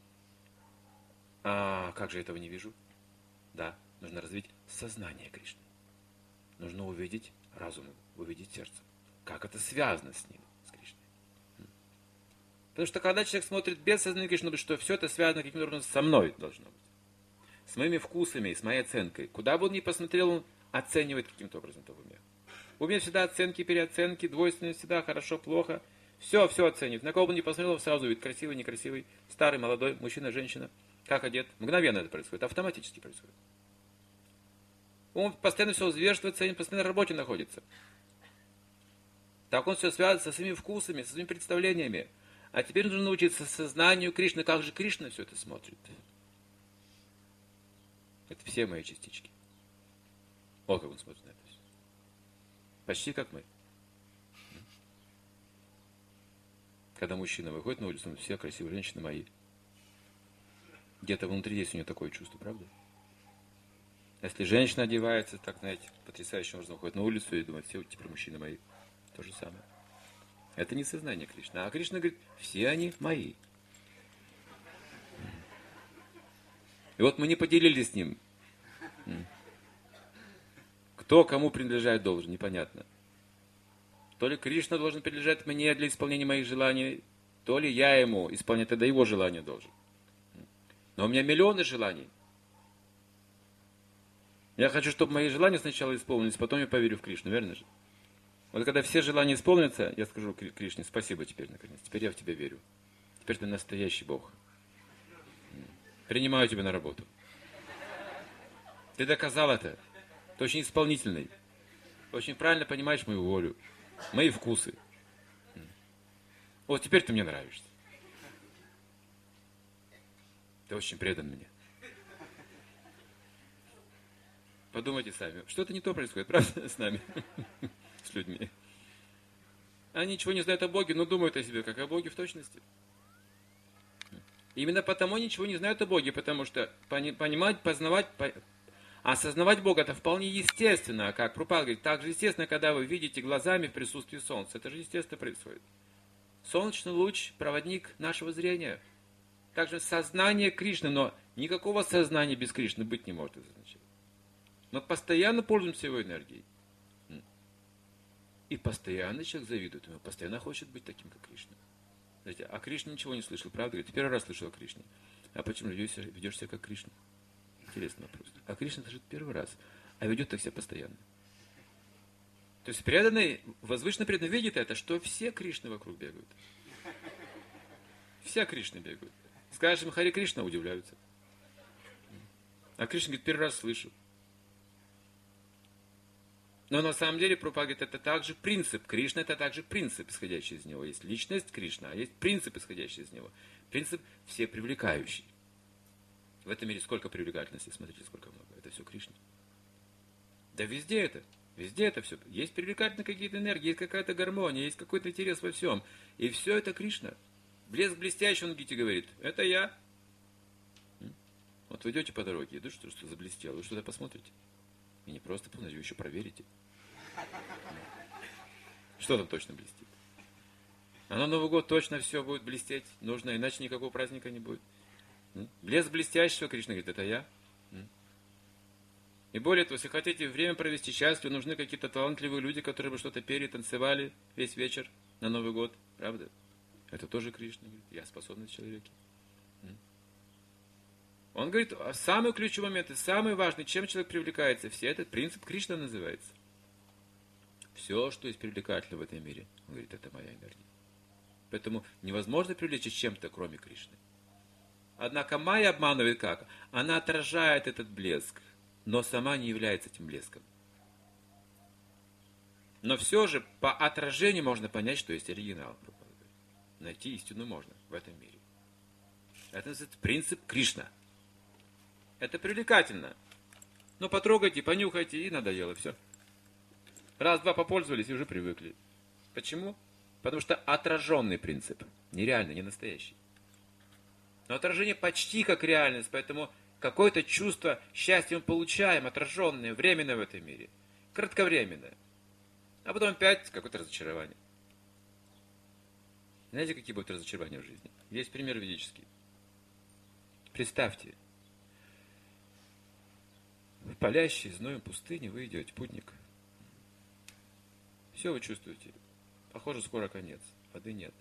А как же этого не вижу? Да, нужно развить сознание Кришны. Нужно увидеть разумом, увидеть сердцем. Как это связано с ним, с Кришной. Потому что когда человек смотрит без сознания Кришны, что все это связано каким-то образом со мной должно быть. С моими вкусами, с моей оценкой. Куда бы он ни посмотрел, он оценивает каким-то образом это в уме. У меня всегда оценки, переоценки, двойственность всегда, хорошо, плохо. Все, все оценивает. На кого бы ни посмотрел, сразу видит красивый, некрасивый, старый, молодой, мужчина, женщина. Как одет. Мгновенно это происходит. Автоматически происходит. Он постоянно все взвешивает, ценит, постоянно на работе находится. Так он все связан со своими вкусами, со своими представлениями. А теперь нужно научиться сознанию Кришны. Как же Кришна все это смотрит? Это все мои частички. Вот как он смотрит на это все. Почти как мы. Когда мужчина выходит на улицу, он все красивые женщины мои. Где-то внутри есть у нее такое чувство, правда? Если женщина одевается, так, знаете, потрясающим образом выходит на улицу и думает, все теперь мужчины мои. То же самое. Это не сознание Кришны. А Кришна говорит, все они мои. И вот мы не поделились с ним. Кто кому принадлежать должен, непонятно. То ли Кришна должен принадлежать мне для исполнения моих желаний, то ли я ему исполнять тогда его желания должен. Но у меня миллионы желаний. Я хочу, чтобы мои желания сначала исполнились, потом я поверю в Кришну, верно же? Вот когда все желания исполнятся, я скажу Кришне, спасибо теперь, наконец. Теперь я в тебя верю. Теперь ты настоящий Бог. Принимаю тебя на работу. Ты доказал это. Ты очень исполнительный. Ты очень правильно понимаешь мою волю, мои вкусы. Вот теперь ты мне нравишься. Ты очень предан мне. Подумайте сами, что-то не то происходит, правда, с нами, с людьми. Они ничего не знают о Боге, но думают о себе, как о Боге в точности. Именно потому ничего не знают о Боге, потому что понимать, познавать, осознавать Бога, это вполне естественно, как Прабхупада говорит, так же естественно, когда вы видите глазами в присутствии Солнца. Это же естественно происходит. Солнечный луч – проводник нашего зрения. Также сознание Кришны, но никакого сознания без Кришны быть не может. Мы постоянно пользуемся его энергией. И постоянно человек завидует ему, постоянно хочет быть таким, как Кришна. Знаете, а Кришна ничего не слышал, правда? Говорит, первый раз слышал о Кришне. А почему ведешь, ведешь себя как Кришна? Интересный вопрос. А Кришна даже первый раз, а ведет так себя постоянно. То есть преданный, возвышенно преданный видит это, что все Кришны вокруг бегают. Все Кришны бегают. Скажешь им Харе Кришна, удивляются. А Кришна говорит, первый раз слышу. Но на самом деле, Прабхупада говорит, это также принцип. Кришна это также принцип, исходящий из него. Есть личность Кришна, а есть принцип, исходящий из него. Принцип всепривлекающий. В этом мире сколько привлекательности, смотрите, сколько много. Это все Кришна. Да везде это. Везде это все. Есть привлекательные какие-то энергии, есть какая-то гармония, есть какой-то интерес во всем. И все это Кришна. Блеск блестящий, он Гите говорит, это я. Вот вы идете по дороге, идут, что что заблестело, вы что-то посмотрите. И не просто посмотрите, вы еще проверите. Что там точно блестит? А на Новый год точно все будет блестеть. Нужно, иначе никакого праздника не будет. Блеск блестящего, Кришна говорит, это я. И более того, если хотите время провести счастливо, нужны какие-то талантливые люди, которые бы что-то пели, танцевали весь вечер на Новый год. Правда? Это тоже Кришна говорит. Я способный человек. Он говорит, самый ключевой момент, и самый важный, чем человек привлекается, все этот принцип Кришна называется. Все, что есть привлекательно в этом мире, он говорит, это моя энергия. Поэтому невозможно привлечь чем-то, кроме Кришны. Однако Майя обманывает как? Она отражает этот блеск, но сама не является этим блеском. Но все же по отражению можно понять, что есть оригинал. Найти истину можно в этом мире. Это называется принцип Кришна. Это привлекательно. Но потрогайте, понюхайте, и надоело все. Раз-два попользовались и уже привыкли. Почему? Потому что отраженный принцип. Нереальный, не настоящий. Но отражение почти как реальность, поэтому какое-то чувство счастья мы получаем, отраженное, временное в этом мире. Кратковременное. А потом опять какое-то разочарование. Знаете, какие будут разочарования в жизни? Есть пример ведический. Представьте, в палящей зноем пустыне вы идете, путник. Все вы чувствуете. Похоже, скоро конец. Воды нет.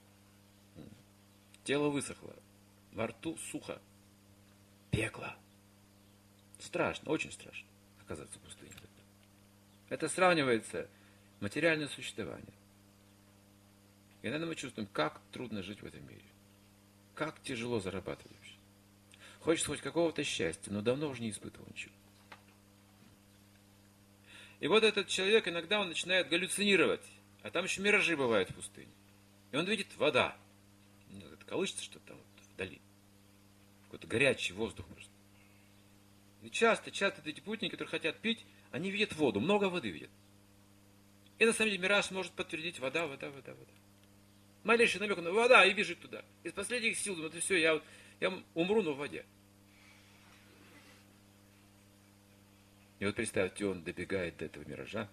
Тело высохло. Во рту сухо. Пекло. Страшно, очень страшно оказаться в пустыне. Это сравнивается материальное существование. И иногда мы чувствуем, как трудно жить в этом мире. Как тяжело зарабатывать вообще. Хочется хоть какого-то счастья, но давно уже не испытывал ничего. И вот этот человек, иногда он начинает галлюцинировать. А там еще миражи бывают в пустыне. И он видит вода. Это колышется что-то там вот вдали. Какой-то горячий воздух просто. И часто, часто эти путники, которые хотят пить, они видят воду, много воды видят. И на самом деле мираж может подтвердить вода, вода, вода, вода. Малейший намек на вода, и бежит туда. Из последних сил думает, все, я вот Я умру, но в воде. И вот представьте, он добегает до этого миража,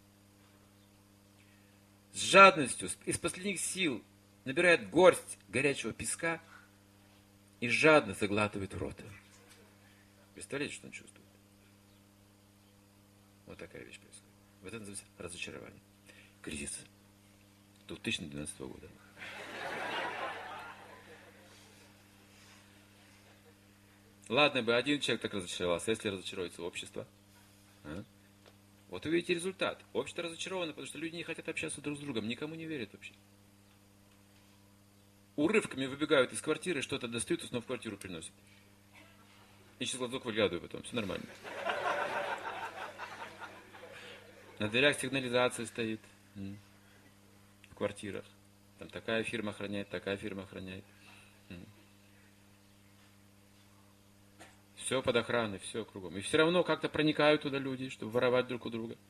с жадностью, из последних сил набирает горсть горячего песка и жадно заглатывает в рот. Представляете, что он чувствует? Вот такая вещь происходит. Вот это называется разочарование. Кризис две тысячи двенадцатого года. Ладно бы один человек так разочаровался, если разочаруется общество. А? Вот вы видите результат. Общество разочаровано, потому что люди не хотят общаться друг с другом, никому не верят вообще. Урывками выбегают из квартиры, что-то достают и снова в квартиру приносят. И через глазок выглядываю потом, все нормально. На дверях сигнализация стоит. В квартирах. Там такая фирма охраняет, такая фирма охраняет. Все под охраной, все кругом. И все равно как-то проникают туда люди, чтобы воровать друг у друга.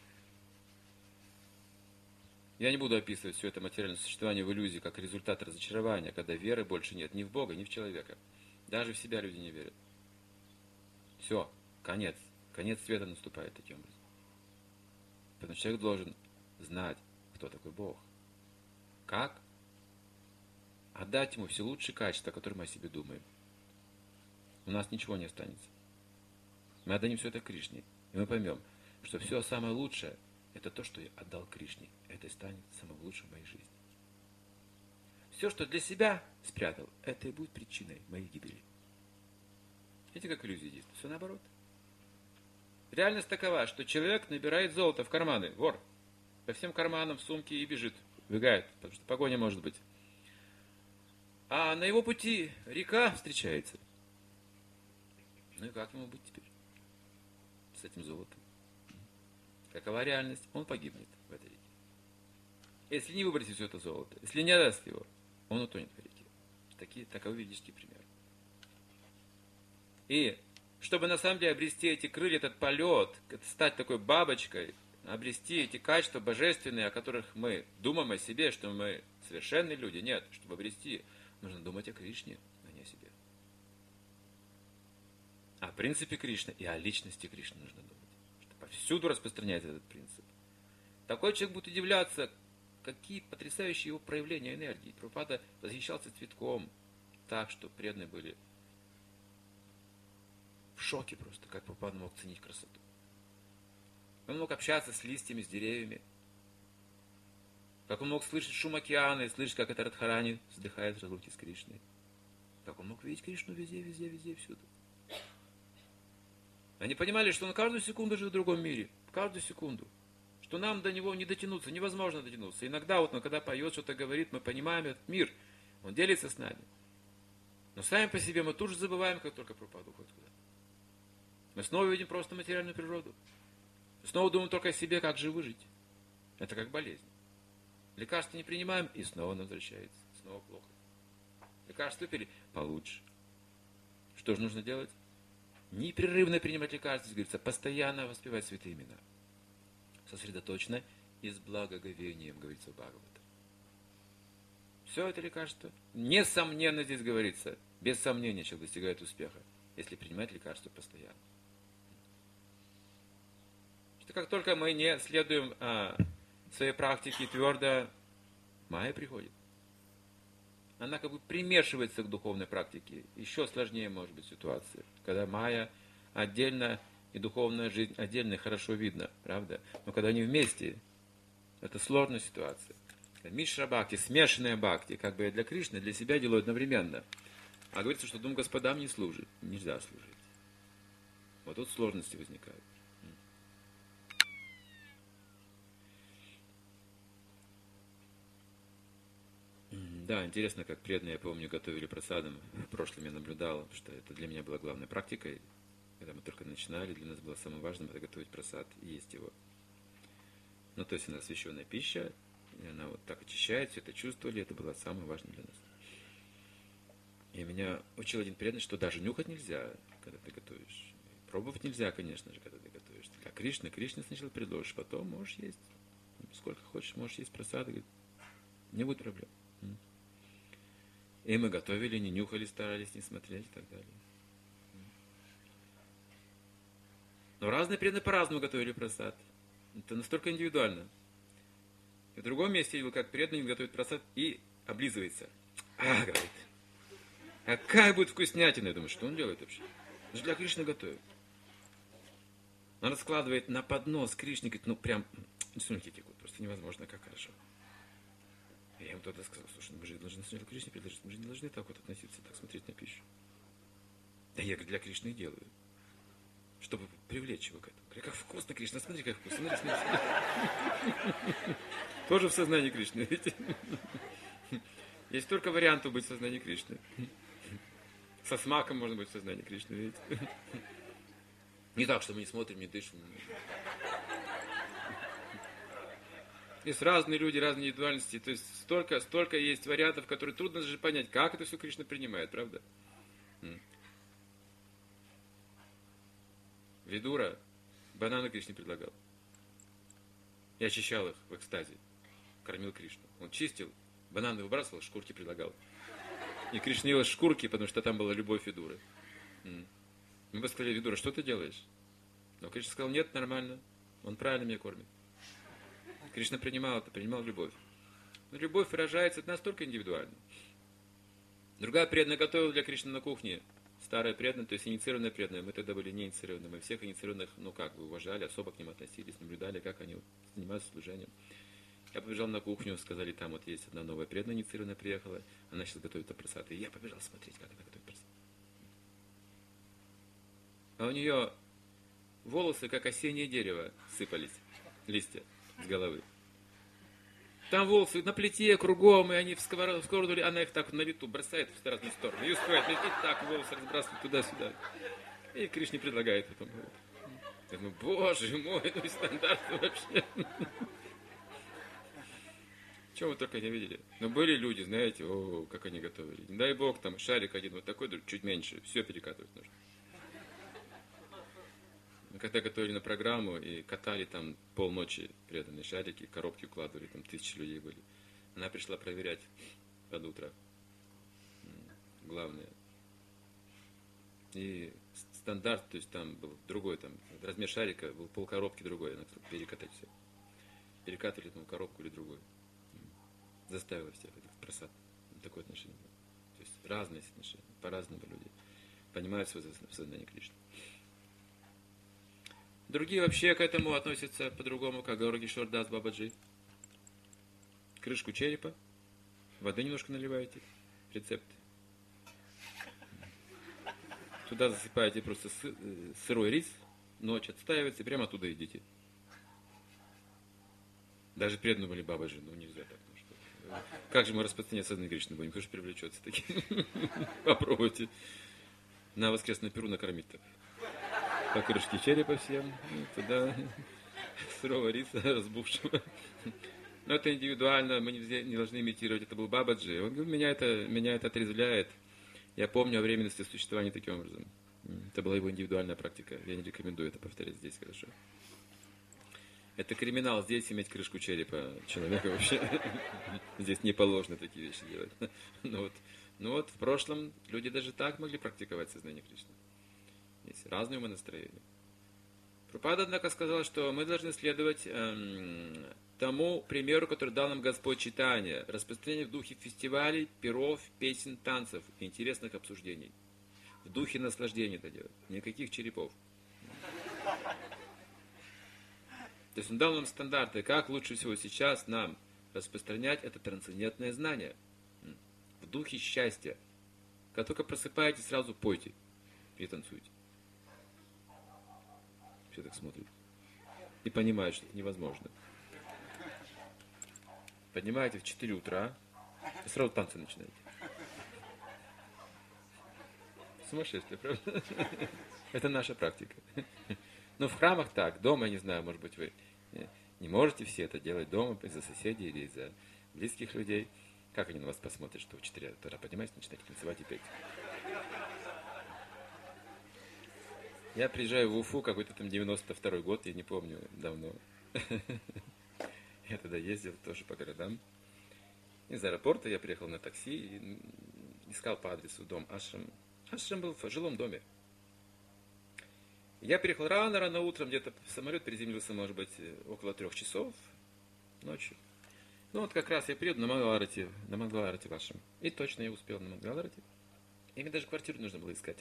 Я не буду описывать все это материальное существование в иллюзии как результат разочарования, когда веры больше нет ни в Бога, ни в человека. Даже в себя люди не верят. Все, конец. Конец света наступает таким образом. Потому что человек должен знать, кто такой Бог. Как? Отдать ему все лучшие качества, которые мы о себе думаем. У нас ничего не останется. Мы отдадим все это Кришне. И мы поймем, что все самое лучшее, это то, что я отдал Кришне. Это и станет самым лучшим в моей жизни. Все, что для себя спрятал, это и будет причиной моей гибели. Видите, как иллюзия действует? Все наоборот. Реальность такова, что человек набирает золото в карманы, вор, по всем карманам в сумке и бежит, убегает, потому что погоня может быть. А на его пути река встречается. Ну и как ему быть теперь с этим золотом? Какова реальность? Он погибнет в этой реке. Если не выбросит все это золото, если не отдаст его, он утонет в реке. Такие, таковы ведические примеры. И чтобы на самом деле обрести эти крылья, этот полет, стать такой бабочкой, обрести эти качества божественные, о которых мы думаем о себе, что мы совершенные люди. Нет, чтобы обрести, нужно думать о Кришне, а не о себе. О принципе Кришны и о личности Кришны нужно думать. Что повсюду распространяется этот принцип. Такой человек будет удивляться, какие потрясающие его проявления энергии. Прабхупада восхищался цветком так, что преданные были в шоке просто, как Прабхупада мог ценить красоту. Он мог общаться с листьями, с деревьями. Как он мог слышать шум океана и слышать, как это Радхарани вздыхает в разлуке с Кришной. Как он мог видеть Кришну везде, везде, везде, всюду. Они понимали, что он каждую секунду живет в другом мире. Каждую секунду. Что нам до него не дотянуться, невозможно дотянуться. Иногда, вот, он, когда поет, что-то говорит, мы понимаем этот мир. Он делится с нами. Но сами по себе мы тут же забываем, как только Прабхупада уходит куда-то. Мы снова видим просто материальную природу. Мы снова думаем только о себе, как же выжить. Это как болезнь. Лекарства не принимаем, и снова нам возвращается. Снова плохо. Лекарства выпили, получше. Что же нужно делать? Непрерывно принимать лекарства, говорится, постоянно воспевать святые имена. Сосредоточенно и с благоговением, говорится в Бхагавата. Все это лекарство. Несомненно здесь говорится, без сомнения человек достигает успеха, если принимать лекарства постоянно. Что как только мы не следуем а, своей практике твердо, майя приходит. Она как бы примешивается к духовной практике. Еще сложнее может быть ситуация, когда майя отдельно и духовная жизнь отдельно хорошо видно, правда? Но когда они вместе, это сложная ситуация. Мишра бхакти, смешанная бхакти, как бы для Кришны, для себя делают одновременно. А говорится, что двум господам не служит, нельзя служить. Вот тут сложности возникают. Да, интересно, как преданные, я помню, готовили прасадам. В прошлом я наблюдал, потому что это для меня была главной практикой. Когда мы только начинали, для нас было самым важным это готовить прасад и есть его. Ну, то есть она освященная пища, и она вот так очищает, все это чувствовали, это было самое важное для нас. И меня учил один преданный, что даже нюхать нельзя, когда ты готовишь. Пробовать нельзя, конечно же, когда ты готовишь. Как Кришна, Кришна сначала предложишь, потом можешь есть. Сколько хочешь, можешь есть прасад, говорит, не будет проблем. И мы готовили, не нюхали, старались не смотреть и так далее. Но разные преданные по-разному готовили прасад. Это настолько индивидуально. И в другом месте я видел, как преданный готовит прасад и облизывается. А, говорит, какая будет вкуснятина. Я думаю, что он делает вообще? Он же для Кришны готовит. Он раскладывает на поднос Кришне, говорит, ну прям, слюнки текут, просто невозможно, как хорошо. Я ему тогда сказал, слушай, ну мы же должны сначала Кришне предложить, мы же не должны так вот относиться, так смотреть на пищу. Да я, говорит, для Кришны делаю, чтобы привлечь его к этому. Говорю, как вкусно, Кришна, смотри, как вкусно, смотри, смотри, смотри. Тоже в сознании Кришны, видите? Есть только вариантов быть в сознании Кришны. Со смаком можно быть в сознании Кришны, видите? Не так, что мы не смотрим, не дышим. Есть разные люди, разные индивидуальности. То есть столько, столько есть вариантов, которые трудно даже понять, как это все Кришна принимает, правда? Видура бананы Кришне предлагал. И очищал их в экстазе. Кормил Кришну. Он чистил, бананы выбрасывал, шкурки предлагал. И Кришна ел шкурки, потому что там была любовь Видуры. Мы бы сказали, Видура, что ты делаешь? Но Кришна сказал, нет, нормально. Он правильно меня кормит. Кришна принимал это, принимал любовь. Но любовь выражается настолько индивидуально. Другая преданная готовила для Кришны на кухне. Старая преданная, то есть инициированная преданная. Мы тогда были не инициированные. Мы всех инициированных, ну как бы, уважали, особо к ним относились, наблюдали, как они занимаются служением. Я побежал на кухню, сказали, там вот есть одна новая преданная инициированная приехала. Она сейчас готовит прасад. И я побежал смотреть, как она готовит прасад. А у нее волосы, как осеннее дерево, сыпались, листья с головы. Там волосы на плите, кругом, и они в сковороду, в сковороду, она их так на лету бросает в разные стороны. И успевает лететь так, волосы разбрасывает туда-сюда. И Кришне предлагает потом. Я думаю, боже мой, ну и стандарты вообще. Чего вы только не видели. Но были люди, знаете, о, как они готовили. Не дай бог, там шарик один вот такой, чуть меньше, все перекатывать нужно. Мы когда готовили на программу и катали там полночи преданные шарики, коробки укладывали, там тысячи людей были. Она пришла проверять под утро. Главное. И стандарт, то есть там был другой, там размер шарика был полкоробки другой, она хотела перекатать все. Перекатывали там коробку или другую. Заставила всех это в просад. Такое отношение было. То есть разные отношения, по-разному люди понимают свое сознание Кришны. Другие вообще к этому относятся по-другому, как Гауракишор Дас Бабаджи. Крышку черепа, воды немножко наливаете, рецепт. Туда засыпаете просто сырой рис, ночь отстаивается, и прямо оттуда едите. Даже преданные были Бабаджи, ну нельзя так. Ну, что. Как же мы распространять сознание Кришны будем? Кто же привлечется таким? Попробуйте. На воскресную перу накормить так. По крышке черепа всем, туда сырого риса, разбухшего. Но это индивидуально, мы не, не должны имитировать, это был Бабаджи. Он говорит, меня это, меня это отрезвляет. Я помню о временности существования таким образом. Это была его индивидуальная практика. Я не рекомендую это повторять здесь, хорошо. Это криминал, здесь иметь крышку черепа человека вообще. Здесь не положено такие вещи делать. Но вот, но вот в прошлом люди даже так могли практиковать сознание Кришны. Есть разные умонастроения. Прабхупада, однако, сказал, что мы должны следовать эм, тому примеру, который дал нам Господь Чайтанья. Распространение в духе фестивалей, пиров, песен, танцев и интересных обсуждений. В духе наслаждения это делать. Никаких черепов. То есть он дал нам стандарты, как лучше всего сейчас нам распространять это трансцендентное знание. В духе счастья. Когда только просыпаетесь, сразу пойте и танцуйте. Все так смотрят. И понимают, что это невозможно. Поднимаете в четыре утра и сразу танцы начинаете. Сумасшествие, правда? Это наша практика. Но в храмах так, дома, я не знаю, может быть, вы не можете все это делать дома из-за соседей или из-за близких людей. Как они на вас посмотрят, что в четыре утра поднимаетесь, начинаете танцевать и петь? Я приезжаю в Уфу, какой-то там девяносто второй год, я не помню, давно. Я тогда ездил тоже по городам. Из аэропорта я приехал на такси, и искал по адресу дом Ашрам. Ашрам был в жилом доме. Я приехал рано-рано утром, где-то самолет приземлился, может быть, около трех часов ночью. Ну вот как раз я приеду на Мангаларати, на Мангаларати вашем. И точно я успел на Мангаларати. И мне даже квартиру нужно было искать.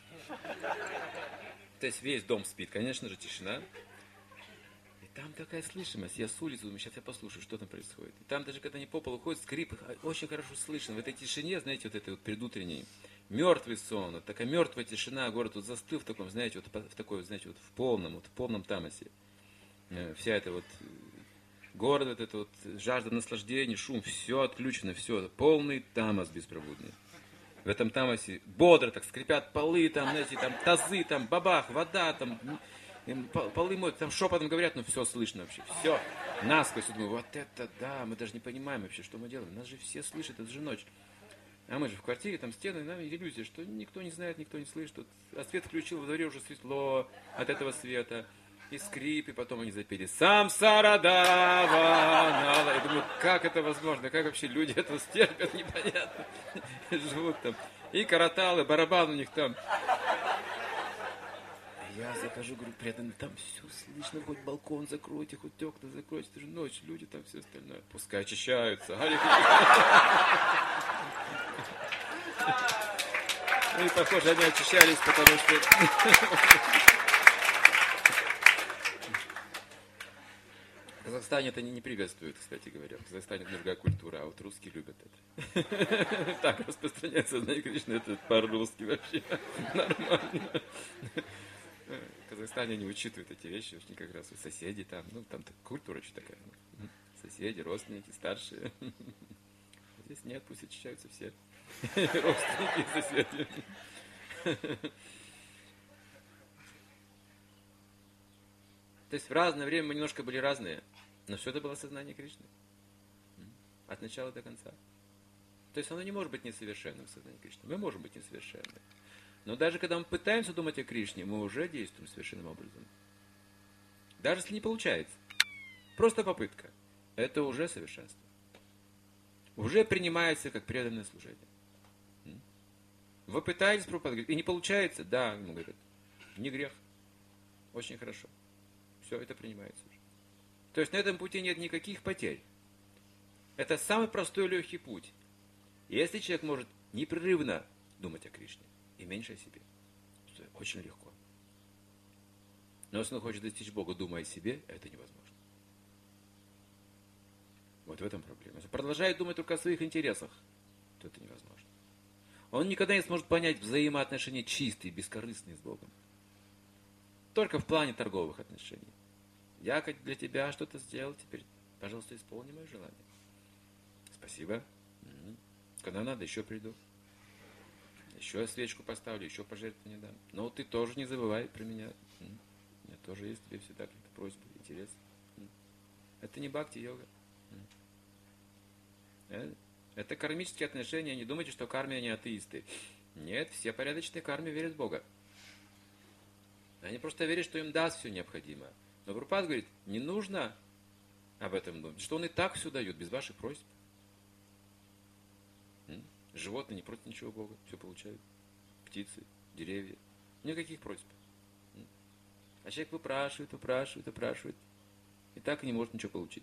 То есть весь дом спит, конечно же, тишина. И там такая слышимость. Я с улицы думаю, сейчас я послушаю, что там происходит. И там даже когда они по полу ходят, скрип, очень хорошо слышно. В этой тишине, знаете, вот этой вот предутренней, мертвый сон, вот такая мертвая тишина, город вот застыл в таком, знаете, вот в такой, знаете, вот в полном, вот в полном тамасе. Вся эта вот город, вот это вот жажда наслаждения, шум, все отключено, все, полный тамас беспробудный. В этом тамасе бодро так скрипят полы, там, знаете, там тазы, там бабах, вода, там полы моют, там шепотом говорят, ну все слышно вообще, все. Насквозь, я думаю, вот это да, мы даже не понимаем вообще, что мы делаем. Нас же все слышат, это же ночь. А мы же в квартире, там стены, нам иллюзия, что никто не знает, никто не слышит. А свет включил, во дворе уже светло от этого света. И скрип, и потом они запели «Сам Сарадава». Я думаю, как это возможно? Как вообще люди это стерпят, непонятно. Живут там. И караталы, барабан у них там. Я захожу, говорю, преданно, там все слышно, хоть балкон закройте, хоть окна закройте, это же ночь, люди там все остальное. Пускай очищаются. Ну и, похоже, они очищались, потому что... В Казахстане это не приветствуют, кстати говоря. В Казахстане это другая культура, а вот русские любят это. Так распространяется сознание Кришны, это по-русски вообще нормально. В Казахстане они учитывают эти вещи, очень как раз соседи там, ну там культура очень такая. Соседи, родственники, старшие. Здесь нет, пусть очищаются все. Родственники и соседи. То есть в разное время мы немножко были разные, но все это было сознание Кришны. От начала до конца. То есть оно не может быть несовершенным, сознание Кришны. Мы можем быть несовершенны. Но даже когда мы пытаемся думать о Кришне, мы уже действуем совершенным образом. Даже если не получается. Просто попытка. Это уже совершенство. Уже принимается как преданное служение. Вы пытаетесь проповедовать, и не получается, да, ему говорят, не грех. Очень хорошо. Все это принимается уже. То есть на этом пути нет никаких потерь. Это самый простой и легкий путь. Если человек может непрерывно думать о Кришне и меньше о себе, то очень легко. Но если он хочет достичь Бога, думая о себе, это невозможно. Вот в этом проблема. Если продолжает думать только о своих интересах, то это невозможно. Он никогда не сможет понять взаимоотношения чистые, бескорыстные с Богом. Только в плане торговых отношений. Я для тебя что-то сделал, теперь, пожалуйста, исполни мое желание. Спасибо. Когда надо, еще приду. Еще свечку поставлю, еще пожертвование дам. Но ты тоже не забывай про меня. У меня тоже есть тебе всегда какие-то просьбы, интересы. Это не бхакти-йога. Это кармические отношения. Не думайте, что карме они атеисты. Нет, все порядочные карме верят в Бога. Они просто верят, что им даст все необходимое. Но Прабхупада говорит, не нужно об этом думать, что он и так все дает, без ваших просьб. Животные не просят ничего Бога, все получают. Птицы, деревья. Никаких просьб. А человек выпрашивает, выпрашивает, выпрашивает. И так и не может ничего получить.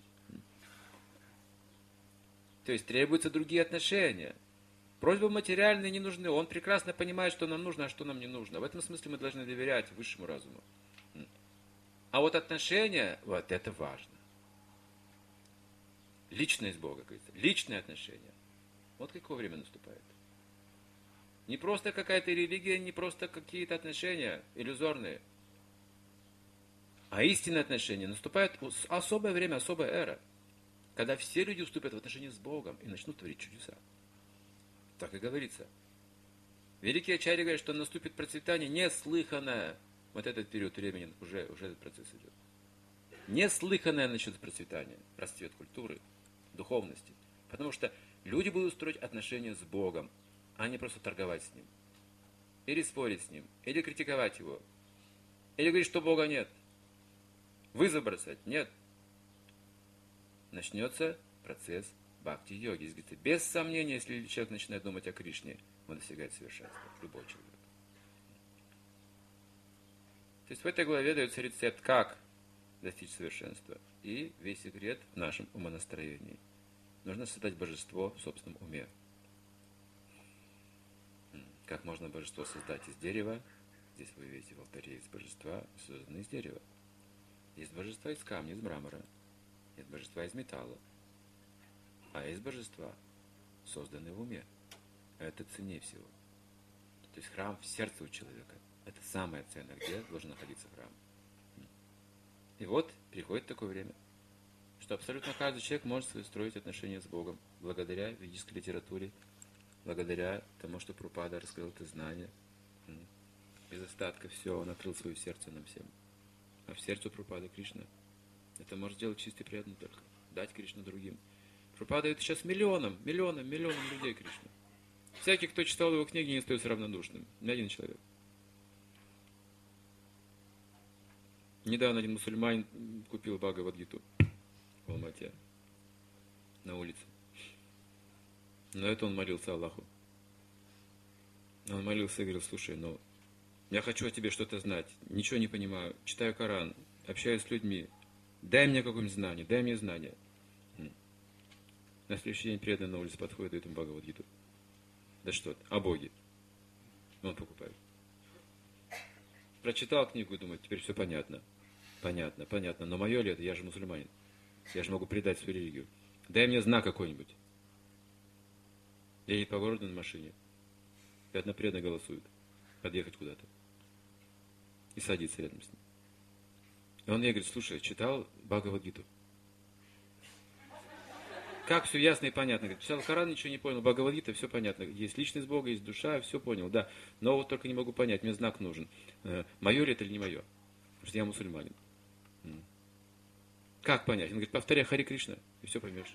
То есть требуются другие отношения. Просьбы материальные не нужны. Он прекрасно понимает, что нам нужно, а что нам не нужно. В этом смысле мы должны доверять высшему разуму. А вот отношения, вот это важно. Личность Бога, говорится. Личные отношения. Вот какое время наступает. Не просто какая-то религия, не просто какие-то отношения иллюзорные. А истинные отношения. Наступает особое время, особая эра. Когда все люди уступят в отношения с Богом и начнут творить чудеса. Так и говорится. Великие ачарьи говорят, что наступит процветание неслыханное. Вот этот период времени, уже, уже этот процесс идет. Неслыханное начнется процветание, расцвет культуры, духовности. Потому что люди будут строить отношения с Богом, а не просто торговать с Ним. Или спорить с Ним, или критиковать Его. Или говорить, что Бога нет. Вызов бросать. Нет. Начнется процесс бхакти-йоги. Здесь говорится, без сомнения, если человек начинает думать о Кришне, он достигает совершенства, любой человек. То есть в этой главе дается рецепт, как достичь совершенства. И весь секрет в нашем умонастроении. Нужно создать божество в собственном уме. Как можно божество создать из дерева? Здесь вы видите в алтаре есть божества, созданные из дерева. Есть божества из камня, из мрамора. Есть божества из металла. А есть божества, созданные в уме. Это ценнее всего. То есть храм в сердце у человека. Это самое ценное, где должен находиться храм. И вот приходит такое время, что абсолютно каждый человек может строить отношения с Богом благодаря ведической литературе, благодаря тому, что Прабхупада раскрыл это знание. Без остатка все, он открыл свое сердце нам всем. А в сердце Прабхупады Кришна. Это может сделать чисто и приятно только. Дать Кришну другим. Прабхупада дает сейчас миллионам, миллионам, миллионам людей Кришну. Всякий, кто читал его книги, не остается равнодушным. Ни один человек. Недавно один мусульманин купил Бхагавад-гиту в Алмате на улице. Но это он молился Аллаху. Он молился и говорил, слушай, ну, я хочу о тебе что-то знать, ничего не понимаю, читаю Коран, общаюсь с людьми, дай мне какое-нибудь знание, дай мне знание. На следующий день преданный на улице подходит, дает ему Бхагавад-гиту. Да что ты, о Боге. Он покупает. Прочитал книгу и думает, теперь все понятно. Понятно, понятно. Но мое ли это? Я же мусульманин. Я же могу предать свою религию. Дай мне знак какой-нибудь. Едет по городу на машине. И одна преданная голосует. Подъехать куда-то. И садится рядом с ним. И он ей говорит, слушай, читал Бхагавад-гиту? Как все ясно и понятно. Говорит, читал Коран, ничего не понял. Бхагавад-гита, все понятно. Есть личность Бога, есть душа, все понял, да. Но вот только не могу понять, мне знак нужен. Мое ли это или не мое? Потому что я мусульманин. Как понять? Он говорит, повторяй Хари Кришна, и все поймешь.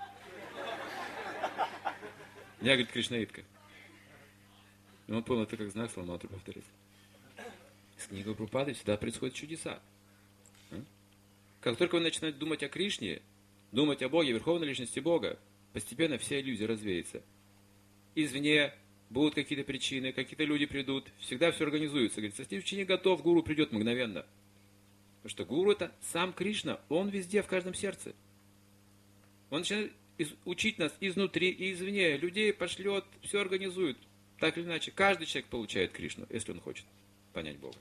Я, говорит, кришнаитка. И он понял, это как знак, стал мантру повторять. С книгой Прабхупады всегда происходят чудеса. Как только вы начинаете думать о Кришне, думать о Боге, Верховной Личности Бога, постепенно вся иллюзия развеется. Извне будут какие-то причины, какие-то люди придут, всегда все организуется. Говорит, если ученик готов, гуру придет мгновенно. Потому что гуру это сам Кришна, он везде, в каждом сердце. Он начинает учить нас изнутри и извне, людей пошлет, все организует. Так или иначе, каждый человек получает Кришну, если он хочет понять Бога.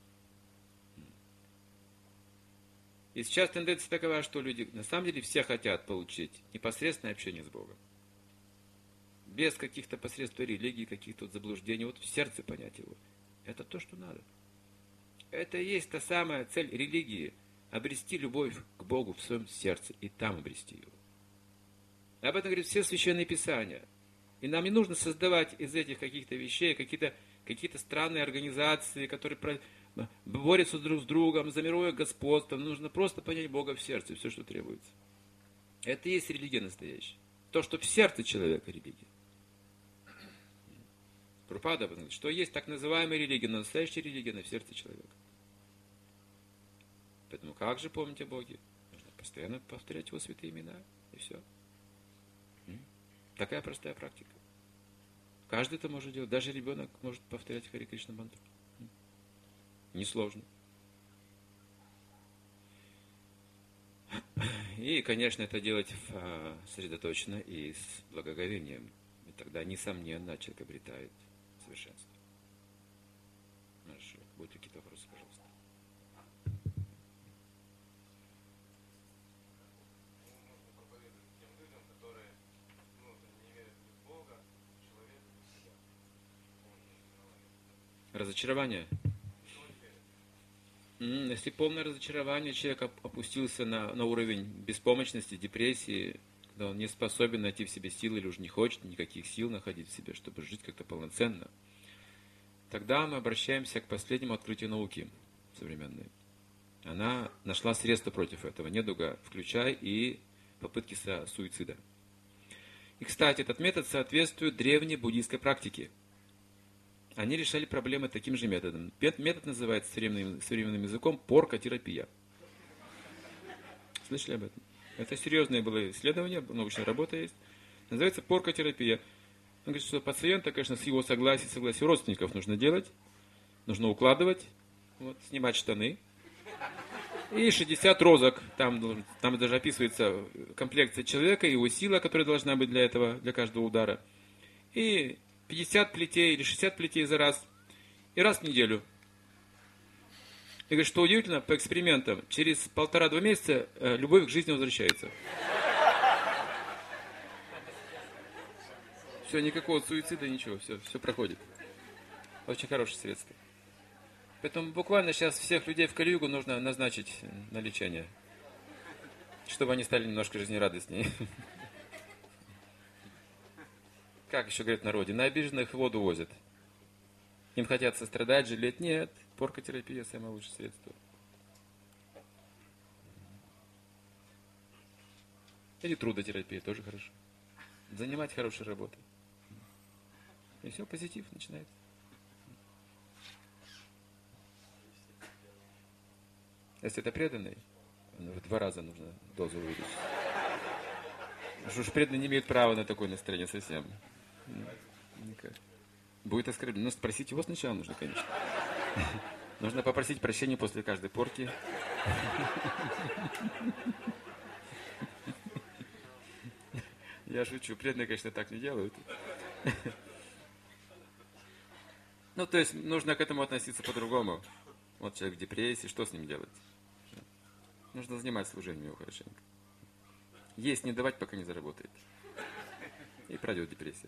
И сейчас тенденция такова, что люди на самом деле все хотят получить непосредственное общение с Богом. Без каких-то посредств религии, каких-то вот заблуждений, вот в сердце понять его. Это то, что надо. Это и есть та самая цель религии. Обрести любовь к Богу в своем сердце и там обрести его. Об этом говорят все священные писания. И нам не нужно создавать из этих каких-то вещей какие-то, какие-то странные организации, которые борются друг с другом, за мировое господство. Нужно просто понять Бога в сердце, все, что требуется. Это и есть религия настоящая. То, что в сердце человека религия. Прабхупада говорит, что есть так называемая религия, но настоящая религия на в сердце человека. Поэтому как же помнить о Боге? Нужно постоянно повторять его святые имена, и все. Такая простая практика. Каждый это может делать. Даже ребенок может повторять Хари Кришна мантру. Несложно. И, конечно, это делать сосредоточенно и с благоговением. И тогда, несомненно, человек обретает совершенство. Хорошо. Будут какие-то вопросы, пожалуйста. Разочарование. Если полное разочарование, человек опустился на, на уровень беспомощности, депрессии, когда он не способен найти в себе силы или уже не хочет никаких сил находить в себе, чтобы жить как-то полноценно, тогда мы обращаемся к последнему открытию науки современной. Она нашла средства против этого недуга, включая и попытки суицида. И, кстати, этот метод соответствует древней буддийской практике. Они решали проблемы таким же методом. Метод называется современным, современным языком поркотерапия. Слышали об этом? Это серьезное было исследование, научная работа есть. Называется поркотерапия. Он говорит, что пациента, конечно, с его согласия, согласия родственников нужно делать, нужно укладывать, вот, снимать штаны. И шестьдесят розок, там, там даже описывается комплекция человека, его сила, которая должна быть для этого, для каждого удара. И пятьдесят плетей или шестьдесят плетей за раз. И раз в неделю. И говорит, что удивительно, по экспериментам, через полтора-два месяца э, любовь к жизни возвращается. Все, никакого суицида, ничего, все, все проходит. Очень хорошее средство. Поэтому буквально сейчас всех людей в Кали-югу нужно назначить на лечение, чтобы они стали немножко жизнерадостнее. Как еще говорят в народе, на обиженных воду возят. Им хотят сострадать, жалеть. Нет, поркотерапия самое лучшее средство. Или трудотерапия тоже хорошо. Занимать хорошей работой. И все, позитив начинается. Если это преданный, в два раза нужно дозу увеличить. Потому что уж преданные не имеют права на такое настроение совсем. Никак. Будет оскорблен. Но спросить его сначала нужно, конечно. Нужно попросить прощения после каждой порки. Я шучу. Преданные, конечно, так не делают. Ну, то есть, нужно к этому относиться по-другому. Вот человек в депрессии, что с ним делать? Нужно занимать служением его хорошенько. Есть не давать, пока не заработает. И пройдет депрессия.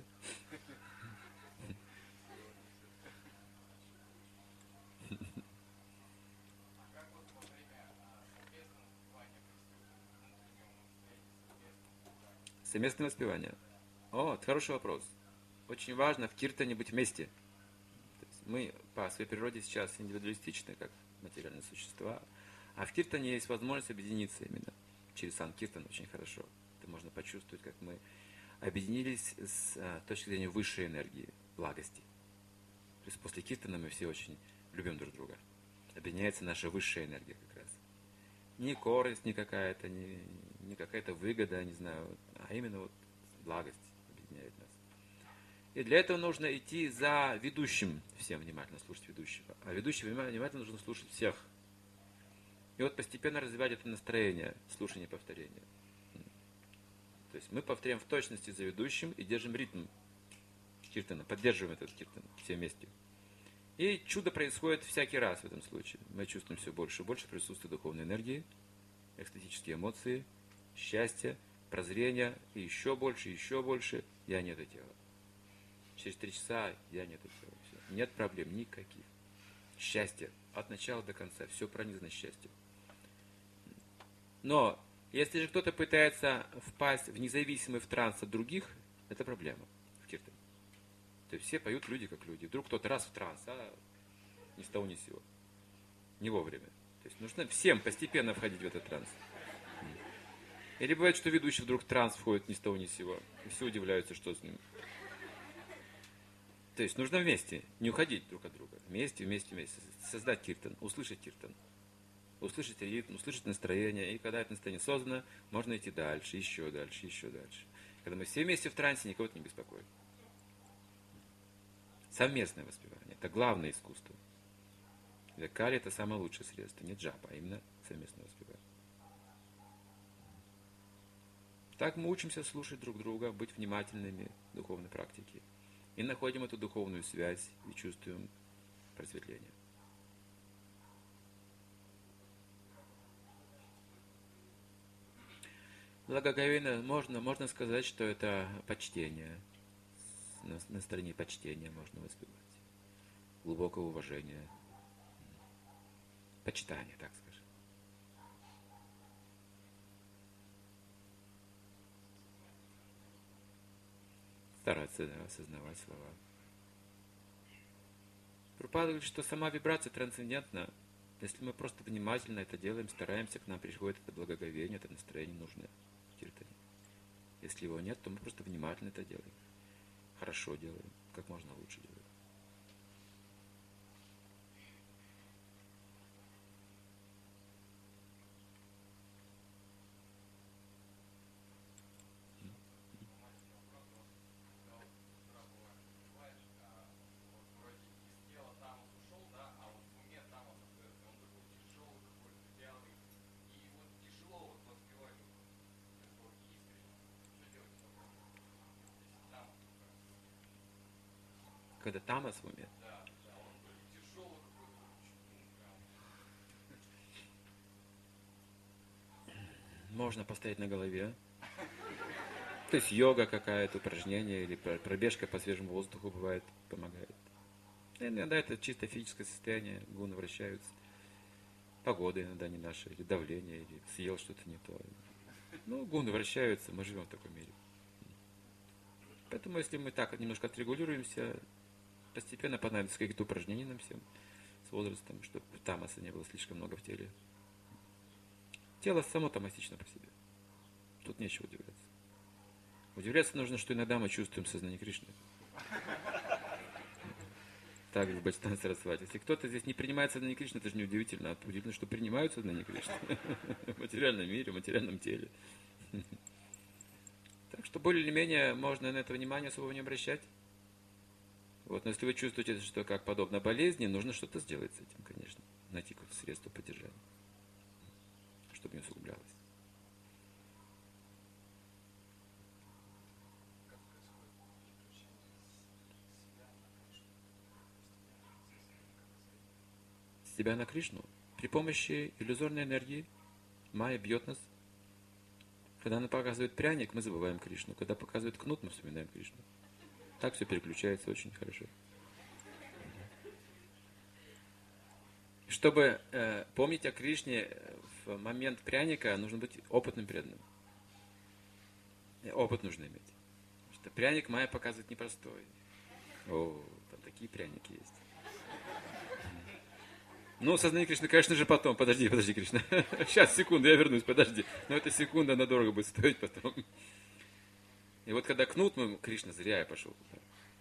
Совместное воспевание. О, это хороший вопрос. Очень важно в киртане быть вместе. То есть мы по своей природе сейчас индивидуалистичны, как материальные существа. А в киртане есть возможность объединиться именно. Через санкиртан очень хорошо. Это можно почувствовать, как мы объединились с а, точки зрения высшей энергии, благости. То есть после киртана мы все очень любим друг друга. Объединяется наша высшая энергия как раз. Не корысть, не какая-то, не, не какая-то выгода, не знаю, а именно вот благость объединяет нас. И для этого нужно идти за ведущим, всем внимательно слушать ведущего. А ведущего внимательно нужно слушать всех. И вот постепенно развивать это настроение, слушание и повторение. То есть мы повторяем в точности за ведущим и держим ритм киртана, поддерживаем этот киртан все вместе. И чудо происходит всякий раз в этом случае. Мы чувствуем все больше и больше присутствия духовной энергии, экстатические эмоции, счастье, прозрение, и еще больше, еще больше. Я не это тело. Через три часа я не это тело. Все. Нет проблем никаких. Счастье от начала до конца. Все пронизано счастьем. Но если же кто-то пытается впасть в независимый в транс от других, это проблема в киртане. То есть все поют люди как люди. Вдруг кто-то раз в транс, а ни с того ни с сего. Не вовремя. То есть нужно всем постепенно входить в этот транс. Или бывает, что ведущий вдруг в транс входит ни с того ни с сего. И все удивляются, что с ним. То есть нужно вместе, не уходить друг от друга. Вместе, вместе, вместе. Создать киртан, услышать киртан. Услышать ритм, услышать настроение. И когда это настроение создано, можно идти дальше, еще дальше, еще дальше. Когда мы все вместе в трансе, никого это не беспокоит. Совместное воспевание. Это главное искусство. Для кали это самое лучшее средство. Не джапа, а именно совместное воспевание. Так мы учимся слушать друг друга, быть внимательными в духовной практике. И находим эту духовную связь и чувствуем просветление. Благоговейно можно, можно сказать, что это почтение. На, на стороне почтения можно воспевать. Глубокое уважение. Почитание, так скажем. Стараться, да, осознавать слова. Прабхупада говорит, что сама вибрация трансцендентна. Если мы просто внимательно это делаем, стараемся, к нам приходит это благоговение, это настроение нужное в киртане. Если его нет, то мы просто внимательно это делаем. Хорошо делаем, как можно лучше делаем. когда тамас в уме. Можно постоять на голове. То есть йога какая-то, упражнение или пробежка по свежему воздуху бывает, помогает. И иногда это чисто физическое состояние, гуны вращаются. Погода иногда не наша, или давление, или съел что-то не то. Ну, гуны вращаются, мы живем в таком мире. Поэтому, если мы так немножко отрегулируемся, постепенно понадобятся какие-то упражнения нам всем с возрастом, чтобы тамаса не было слишком много в теле. Тело само тамасично по себе. Тут нечего удивляться. Удивляться нужно, что иногда мы чувствуем сознание Кришны. Так в Бхактивинода Сарасвати. Если кто-то здесь не принимает сознание Кришны, это же не удивительно. А удивительно, что принимают сознание Кришны в материальном мире, в материальном теле. Так что более или менее можно на это внимание особо не обращать. Вот, но если вы чувствуете, что как подобно болезни, нужно что-то сделать с этим, конечно. Найти какое-то средство поддержания, чтобы не усугублялось. Себя на Кришну при помощи иллюзорной энергии. Майя бьет нас. Когда она показывает пряник, мы забываем Кришну. Когда показывает кнут, мы вспоминаем Кришну. Так все переключается очень хорошо. Чтобы э, помнить о Кришне в момент пряника, нужно быть опытным преданным. Опыт нужно иметь. Потому что пряник Майя показывает непростой. О, там такие пряники есть. Ну, сознание Кришны, конечно же, потом. Подожди, подожди, Кришна. Сейчас, секунду, я вернусь, подожди. Но эта секунда, она дорого будет стоить потом. И вот когда кнут, мы, Кришна, зря я пошел туда.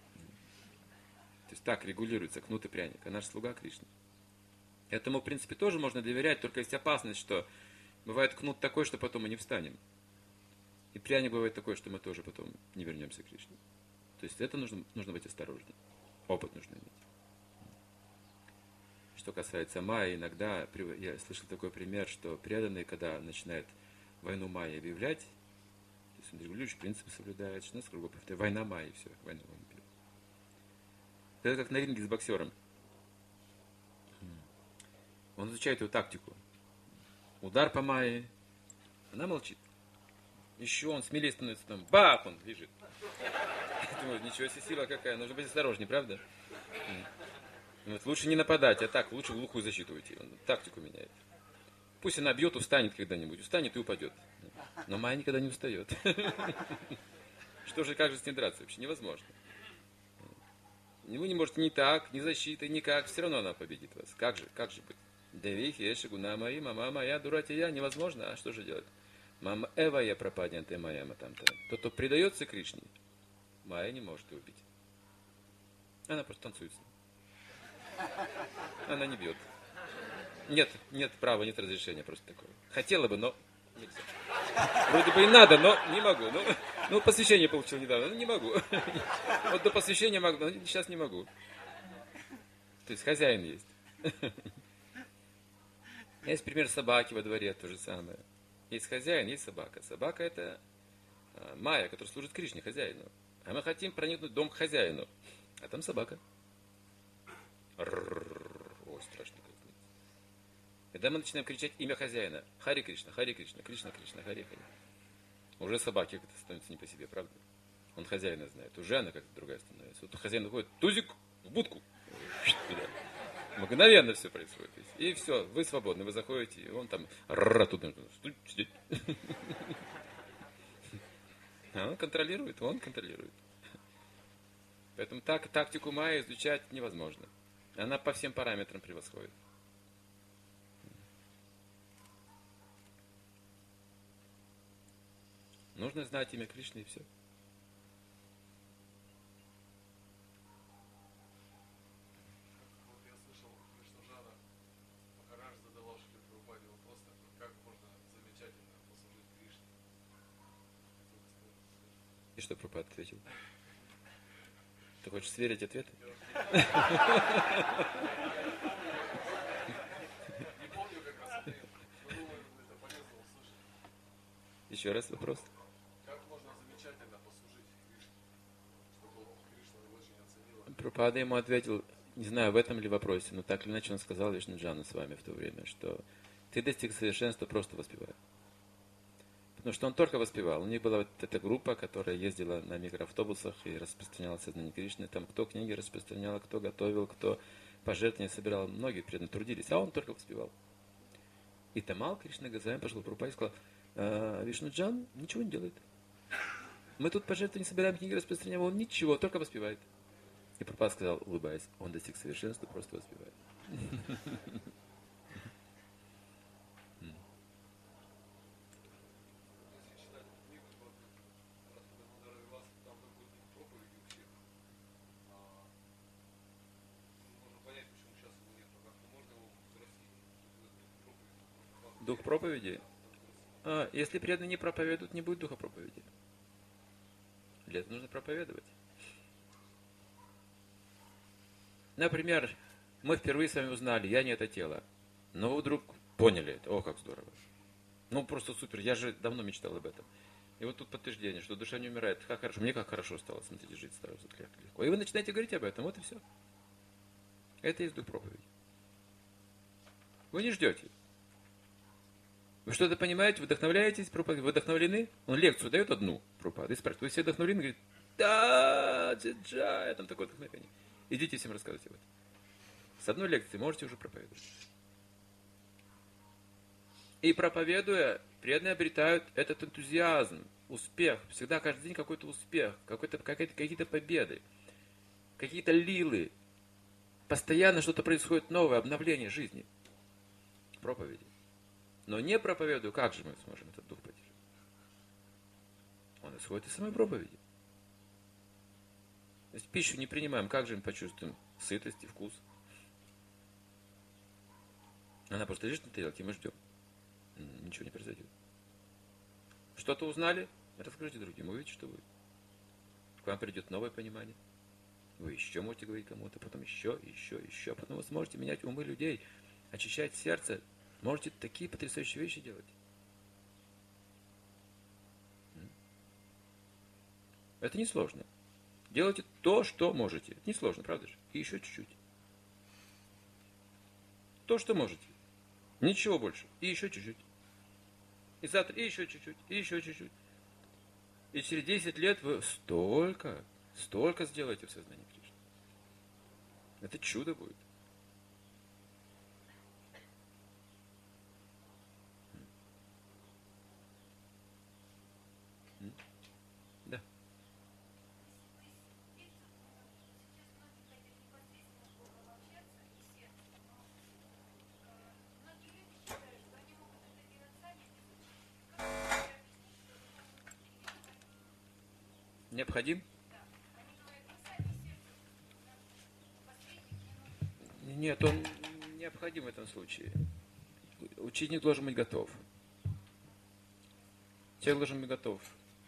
То есть так регулируется кнут и пряник. А наш слуга Кришна. Этому, в принципе, тоже можно доверять, только есть опасность, что бывает кнут такой, что потом мы не встанем. И пряник бывает такой, что мы тоже потом не вернемся к Кришне. То есть это нужно, нужно быть осторожным. Опыт нужно иметь. Что касается майи, иногда я слышал такой пример, что преданный, когда начинает войну майи объявлять, то есть он регулирующий принципы соблюдает, что у нас кругом повторяет, война майи, все, война майи. Это как на ринге с боксером. Он изучает его тактику. Удар по майе, она молчит. Еще он смелее становится, там, бах, он лежит. Думаю, ничего себе, сила какая, нужно быть осторожнее, правда? Вот, лучше не нападать, а так, лучше в глухую защиту уйти. Он тактику меняет. Пусть она бьет, устанет когда-нибудь. Устанет и упадет. Но майя никогда не устает. Что же, как же с ней драться вообще? Невозможно. Вы не можете ни так, ни защитой, никак. Все равно она победит вас. Как же, как же быть? Девихи, эши, гуна мои, мама моя, дурати я. Невозможно. А что же делать? Мама эва я пропаднятая моя матамта. Тот, кто предается Кришне, майя не может его убить. Она просто танцует с ним. Она не бьет. Нет, нет права, нет разрешения просто такое. Хотела бы, но нельзя. Вроде бы и надо, но не могу. Ну, ну посвящение получил недавно, но не могу. Вот до посвящения могу, но сейчас не могу. То есть хозяин есть. Есть пример собаки во дворе, то же самое. Есть хозяин, есть собака. Собака это майя, которая служит Кришне, хозяину. А мы хотим проникнуть в дом к хозяину. А там собака. Ой, страшно как. Когда мы начинаем кричать имя хозяина, Хари Кришна, Хари Кришна, Кришна Кришна, Хари Хари. Уже собаке как-то становится не по себе, правда? Он хозяина знает, уже она как-то другая становится. Вот хозяин уходит, тузик в будку. Мгновенно все происходит. И все, вы свободны, вы заходите, и он там туда сидеть. А он контролирует, он контролирует. Поэтому так, тактику майя изучать невозможно. Она по всем параметрам превосходит. Нужно знать имя Кришны и все. Вот я слышал, Кришнажара Махарадж задавал Шриле Прабхупаде вопрос такой, как можно замечательно послужить Кришне. И что Прабхупад ответил? Ты хочешь сверить ответы? Не помню как раз ответ, но думаю, это полезно услышать. Еще раз вопрос. Как можно замечательно послужить Кришне, чтобы Кришна его очень оценила? Прабхупада ему ответил, не знаю, в этом ли вопросе, но так или иначе он сказал Вишнуджану с вами в то время, что ты достиг совершенства, просто воспевая. Потому что он только воспевал. У них была вот эта группа, которая ездила на микроавтобусах и распространяла сознание Кришны. Там кто книги распространял, кто готовил, кто пожертвования собирал. Многие преданно трудились, а он только воспевал. И Тамал Кришна Госвами пошел к Прабхупаде и сказал, «А, Вишнуджан ничего не делает. Мы тут пожертвования собираем, книги распространяем, он ничего, только воспевает». И Прабхупада сказал, улыбаясь, он достиг совершенства, просто воспевает. Если читать эту книгу, то Радха Дамодара Виваса, там такой дух проповеди у всех. А, можно понять, почему сейчас его нет, а как-то можно его взрастить. Дух проповеди? А, если преданные не проповедуют, не будет духа проповеди. Для этого нужно проповедовать. Например, мы впервые с вами узнали, я не это тело. Но вы вдруг поняли это. О, как здорово. Ну, просто супер. Я же давно мечтал об этом. И вот тут подтверждение, что душа не умирает. Как хорошо. Мне как хорошо стало. Смотрите, жить сразу легко. И вы начинаете говорить об этом. Вот и все. Это и есть дух проповеди. Вы не ждете. Вы что-то понимаете, вдохновляетесь, Прабхупада, вы вдохновлены? Он лекцию дает одну, Прабхупада, и спрашивает, вы все вдохновлены? Говорит, да, джа, я там такое вдохновение. Идите всем рассказывайте об этом. С одной лекции можете уже проповедовать. И проповедуя, преданные обретают этот энтузиазм, успех. Всегда каждый день какой-то успех, какой-то, какие-то победы, какие-то лилы. Постоянно что-то происходит новое, обновление жизни. Проповеди. Но не проповедую, как же мы сможем этот дух поддержать? Он исходит из самой проповеди. Если пищу не принимаем, как же мы почувствуем сытость и вкус? Она просто лежит на тарелке, и мы ждем. Ничего не произойдет. Что-то узнали? Расскажите другим, увидите, что будет. К вам придет новое понимание. Вы еще можете говорить кому-то, потом еще, еще, еще. Потом вы сможете менять умы людей, очищать сердце. Можете такие потрясающие вещи делать. Это несложно. Делайте то, что можете. Это несложно, правда же? И еще чуть-чуть. То, что можете. Ничего больше. И еще чуть-чуть. И завтра и еще чуть-чуть. И еще чуть-чуть. И через десять лет вы столько, столько сделаете в сознании Кришны. Это чудо будет. Да. Необходим? Нет, он необходим в этом случае. Ученик должен быть готов. Человек должен быть готов.